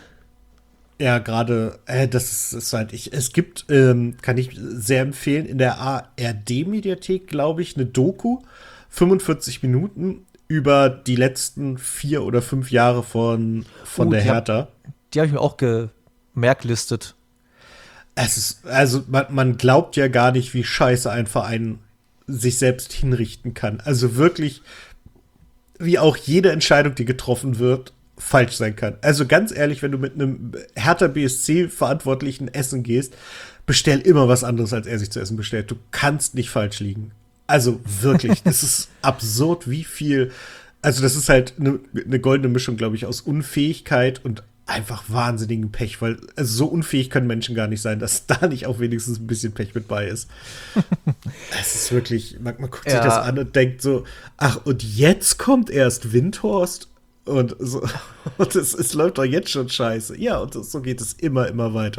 Ja, gerade, das ist halt, es gibt, kann ich sehr empfehlen, in der ARD-Mediathek, glaube ich, eine Doku, 45 Minuten, über die letzten 4 oder 5 Jahre von der Hertha. Die habe ich mir auch gemerklistet. Also man glaubt ja gar nicht, wie scheiße ein Verein sich selbst hinrichten kann. Also wirklich, wie auch jede Entscheidung, die getroffen wird, falsch sein kann. Also ganz ehrlich, wenn du mit einem Hertha BSC-Verantwortlichen essen gehst, bestell immer was anderes, als er sich zu essen bestellt. Du kannst nicht falsch liegen. Also wirklich, das ist absurd, wie viel. Also das ist halt eine goldene Mischung, glaube ich, aus Unfähigkeit und einfach wahnsinnigen Pech, weil also so unfähig können Menschen gar nicht sein, dass da nicht auch wenigstens ein bisschen Pech mit bei ist. Es ist wirklich, man guckt sich das an und denkt so, ach, und jetzt kommt erst Windhorst und so, und es läuft doch jetzt schon scheiße. Ja, und so geht es immer weiter.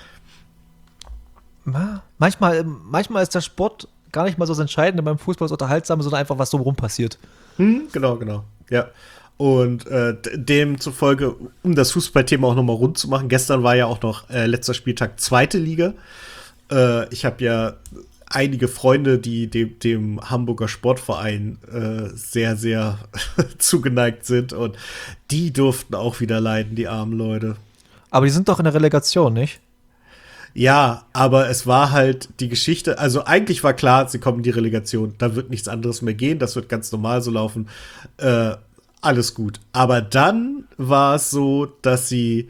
Manchmal ist der Sport gar nicht mal so das Entscheidende beim Fußball, das Unterhaltsame, sondern einfach, was drumherum passiert. Genau. Ja. Und demzufolge, um das Fußballthema auch nochmal rund zu machen, gestern war ja auch noch letzter Spieltag 2. Liga. Ich habe ja einige Freunde, die dem Hamburger Sportverein sehr, sehr zugeneigt sind. Und die durften auch wieder leiden, die armen Leute. Aber die sind doch in der Relegation, nicht? Ja, aber es war halt die Geschichte, also eigentlich war klar, sie kommen in die Relegation, da wird nichts anderes mehr gehen, das wird ganz normal so laufen, alles gut. Aber dann war es so, dass sie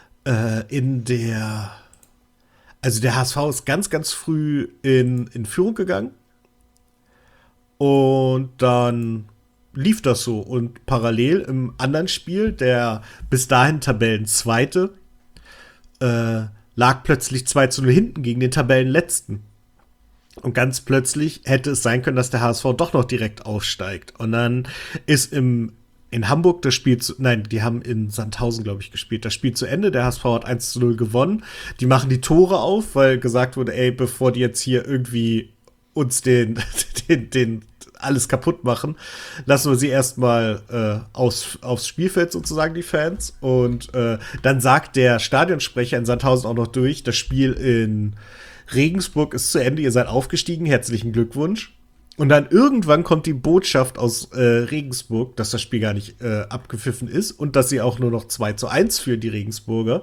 also der HSV ist ganz früh in Führung gegangen und dann lief das so und parallel im anderen Spiel, der bis dahin Tabellenzweite, lag plötzlich 2:0 hinten gegen den Tabellenletzten. Und ganz plötzlich hätte es sein können, dass der HSV doch noch direkt aufsteigt. Und dann ist in Hamburg das Spiel die haben in Sandhausen, glaube ich, gespielt. Das Spiel zu Ende, der HSV hat 1:0 gewonnen. Die machen die Tore auf, weil gesagt wurde, ey, bevor die jetzt hier irgendwie uns den alles kaputt machen, lassen wir sie erstmal aufs Spielfeld sozusagen, die Fans. Und dann sagt der Stadionsprecher in Sandhausen auch noch durch, das Spiel in Regensburg ist zu Ende, ihr seid aufgestiegen, herzlichen Glückwunsch. Und dann irgendwann kommt die Botschaft aus Regensburg, dass das Spiel gar nicht abgepfiffen ist und dass sie auch nur noch 2:1 für die Regensburger.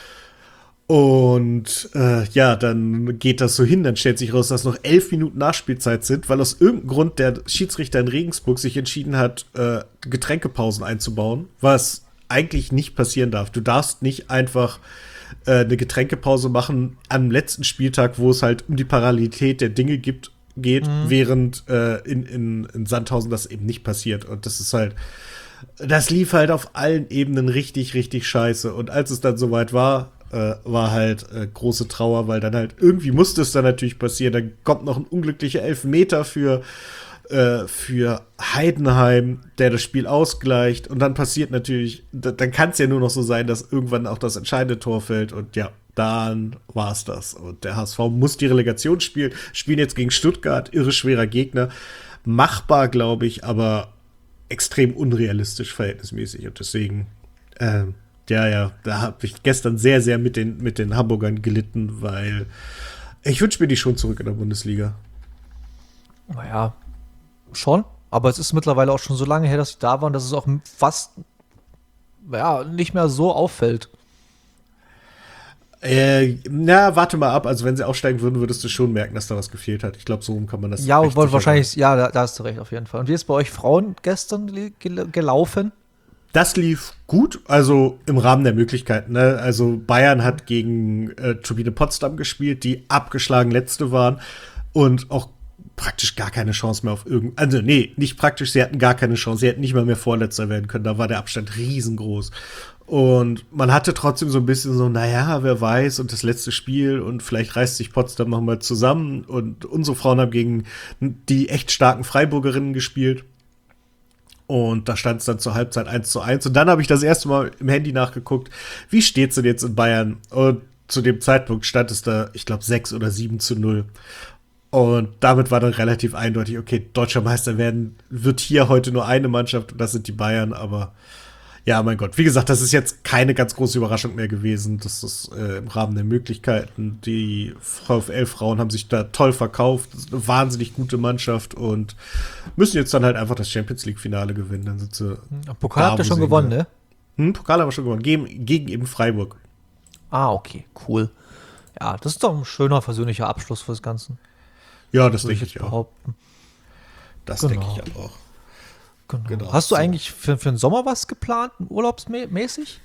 Und dann geht das so hin, dann stellt sich raus, dass noch 11 Minuten Nachspielzeit sind, weil aus irgendeinem Grund der Schiedsrichter in Regensburg sich entschieden hat, Getränkepausen einzubauen, was eigentlich nicht passieren darf. Du darfst nicht einfach eine Getränkepause machen am letzten Spieltag, wo es halt um die Parallelität der Dinge gibt, geht, während in Sandhausen das eben nicht passiert. Und das ist halt, das lief halt auf allen Ebenen richtig, richtig scheiße. Und als es dann soweit war, war halt große Trauer, weil dann halt irgendwie musste es dann natürlich passieren. Dann kommt noch ein unglücklicher Elfmeter für Heidenheim, der das Spiel ausgleicht. Und dann passiert natürlich, dann kann es ja nur noch so sein, dass irgendwann auch das entscheidende Tor fällt. Und ja, dann war es das. Und der HSV muss die Relegation spielen jetzt gegen Stuttgart, irre schwerer Gegner. Machbar, glaube ich, aber extrem unrealistisch verhältnismäßig. Und deswegen, da habe ich gestern sehr, sehr mit den Hamburgern gelitten, weil ich wünsche mir die schon zurück in der Bundesliga. Naja, schon. Aber es ist mittlerweile auch schon so lange her, dass sie da waren, dass es auch fast nicht mehr so auffällt. Warte mal ab. Also, wenn sie aufsteigen würden, würdest du schon merken, dass da was gefehlt hat. Ich glaube, so kann man das. Ja, wahrscheinlich, ja, da hast du recht, auf jeden Fall. Und wie ist bei euch Frauen gestern gelaufen? Das lief gut, also im Rahmen der Möglichkeiten. Ne? Also, Bayern hat gegen Turbine Potsdam gespielt, die abgeschlagen Letzte waren und auch praktisch gar keine Chance mehr auf also nee, nicht praktisch, sie hatten gar keine Chance, sie hätten nicht mal mehr Vorletzter werden können, da war der Abstand riesengroß. Und man hatte trotzdem so ein bisschen so, naja, wer weiß, und das letzte Spiel und vielleicht reißt sich Potsdam noch mal zusammen und unsere Frauen haben gegen die echt starken Freiburgerinnen gespielt. Und da stand es dann zur Halbzeit 1:1. Und dann habe ich das erste Mal im Handy nachgeguckt, wie steht's denn jetzt in Bayern? Und zu dem Zeitpunkt stand es da, ich glaube, 6 oder 7:0. Und damit war dann relativ eindeutig, okay, deutscher Meister wird hier heute nur eine Mannschaft und das sind die Bayern, aber ja, mein Gott. Wie gesagt, das ist jetzt keine ganz große Überraschung mehr gewesen. Das ist im Rahmen der Möglichkeiten. Die VfL-Frauen haben sich da toll verkauft. Das ist eine wahnsinnig gute Mannschaft und müssen jetzt dann halt einfach das Champions-League-Finale gewinnen. Dann sind sie Pokal habt ihr schon gewonnen, ne? Pokal haben wir schon gewonnen. Gegen eben Freiburg. Ah, okay, cool. Ja, das ist doch ein schöner, versöhnlicher Abschluss fürs Ganze. Ja, das denke ich auch. Das Genau. denke ich auch. Genau. Hast du eigentlich für den Sommer was geplant, urlaubsmäßig?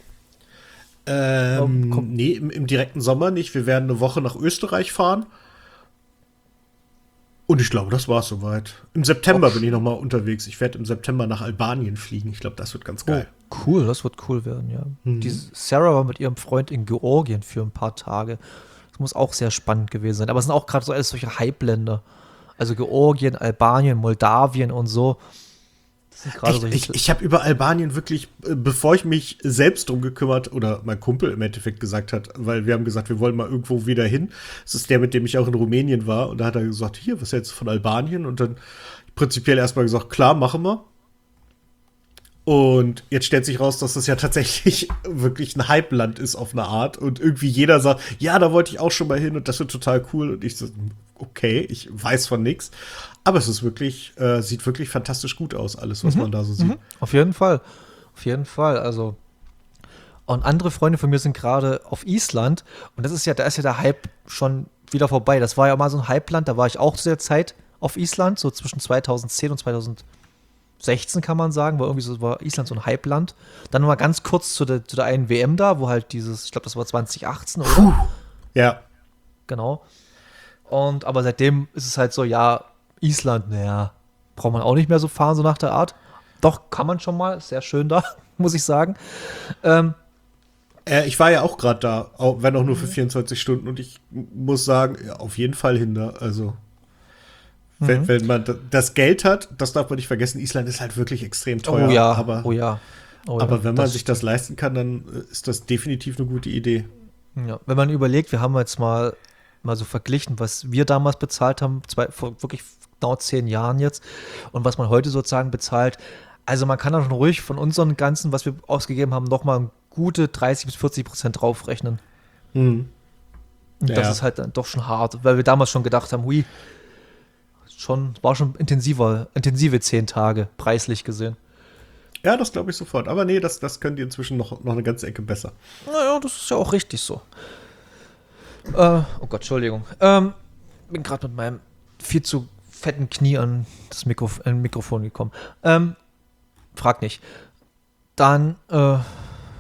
Nee, im direkten Sommer nicht. Wir werden eine Woche nach Österreich fahren. Und ich glaube, das war's soweit. Im September bin ich noch mal unterwegs. Ich werde im September nach Albanien fliegen. Ich glaube, das wird ganz geil. Oh, cool, das wird cool werden, ja. Die Sarah war mit ihrem Freund in Georgien für ein paar Tage. Das muss auch sehr spannend gewesen sein. Aber es sind auch gerade so alles solche Hype-Länder. Also Georgien, Albanien, Moldawien und so. Ich habe über Albanien wirklich, bevor ich mich selbst drum gekümmert, oder mein Kumpel im Endeffekt gesagt hat, weil wir haben gesagt, wir wollen mal irgendwo wieder hin. Das ist der, mit dem ich auch in Rumänien war. Und da hat er gesagt, hier, was hältst du von Albanien? Und dann prinzipiell erstmal gesagt, klar, machen wir. Und jetzt stellt sich raus, dass das ja tatsächlich wirklich ein Hype-Land ist auf eine Art. Und irgendwie jeder sagt, ja, da wollte ich auch schon mal hin und das wird total cool. Und ich so, okay, ich weiß von nichts. Aber es ist wirklich, sieht wirklich fantastisch gut aus, alles, was man da so sieht. Auf jeden Fall. Auf jeden Fall. Also. Und andere Freunde von mir sind gerade auf Island. Und da ist ja der Hype schon wieder vorbei. Das war ja mal so ein Hype-Land. Da war ich auch zu der Zeit auf Island, so zwischen 2010 und 2016 kann man sagen, war Island so ein Hype-Land. Dann mal ganz kurz zu der einen WM da, wo halt ich glaube, das war 2018, oder? Puh. Ja. Genau. Aber seitdem ist es halt so, ja, Island, naja, braucht man auch nicht mehr so fahren, so nach der Art. Doch, kann man schon mal, ist sehr schön da, muss ich sagen. Ich war ja auch gerade da, wenn auch nur für 24 Stunden und ich muss sagen, ja, auf jeden Fall hin da. Also, wenn man das Geld hat, das darf man nicht vergessen, Island ist halt wirklich extrem teuer. Oh ja, aber wenn man sich das leisten kann, dann ist das definitiv eine gute Idee. Ja, wenn man überlegt, wir haben jetzt mal so verglichen, was wir damals bezahlt haben, vor wirklich genau 10 Jahren jetzt, und was man heute sozusagen bezahlt. Also man kann da schon ruhig von unseren ganzen, was wir ausgegeben haben, nochmal gute 30-40% draufrechnen. Und das ist halt dann doch schon hart, weil wir damals schon gedacht haben, war schon intensive 10 Tage, preislich gesehen. Ja, das glaube ich sofort. Aber nee, das könnt ihr inzwischen noch eine ganze Ecke besser. Naja, das ist ja auch richtig so. Oh Gott, Entschuldigung. Bin gerade mit meinem viel zu fetten Knie an das Mikrofon gekommen. Frag nicht. Dann,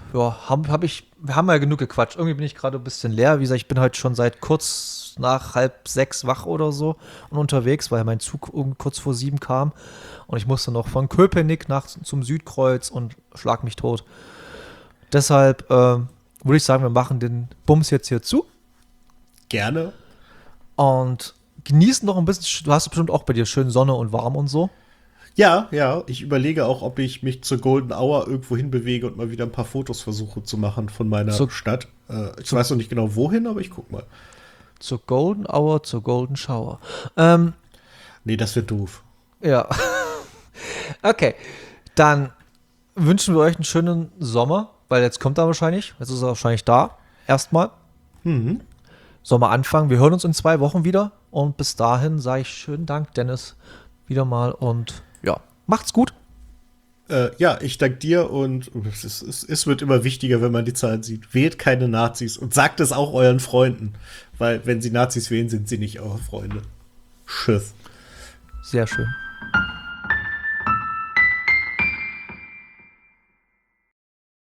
ja, wir haben ja genug gequatscht. Irgendwie bin ich gerade ein bisschen leer. Wie gesagt, ich bin heute schon seit kurz nach 5:30 wach oder so und unterwegs, weil mein Zug kurz vor 7 kam. Und ich musste noch von Köpenick zum Südkreuz und schlag mich tot. Deshalb würde ich sagen, wir machen den Bums jetzt hier zu Gerne. und genießen noch ein bisschen. Du hast bestimmt auch bei dir schön Sonne und warm und so. Ja, ja, ich überlege auch, ob ich mich zur Golden Hour irgendwo hinbewege und mal wieder ein paar Fotos versuche zu machen von meiner Stadt. Ich weiß noch nicht genau wohin, aber ich guck mal. Zur Golden Hour, zur Golden Shower. Nee, das wird doof. Ja. Okay. Dann wünschen wir euch einen schönen Sommer, weil jetzt kommt er wahrscheinlich. Jetzt ist er wahrscheinlich da. Erstmal. Mhm. Sommer anfangen. Wir hören uns in 2 Wochen wieder. Und bis dahin sage ich schönen Dank, Dennis, wieder mal. Und ja, macht's gut. Ja, ich danke dir und es wird immer wichtiger, wenn man die Zahlen sieht. Wählt keine Nazis und sagt es auch euren Freunden. Weil wenn sie Nazis wählen, sind sie nicht eure Freunde. Tschüss. Sehr schön.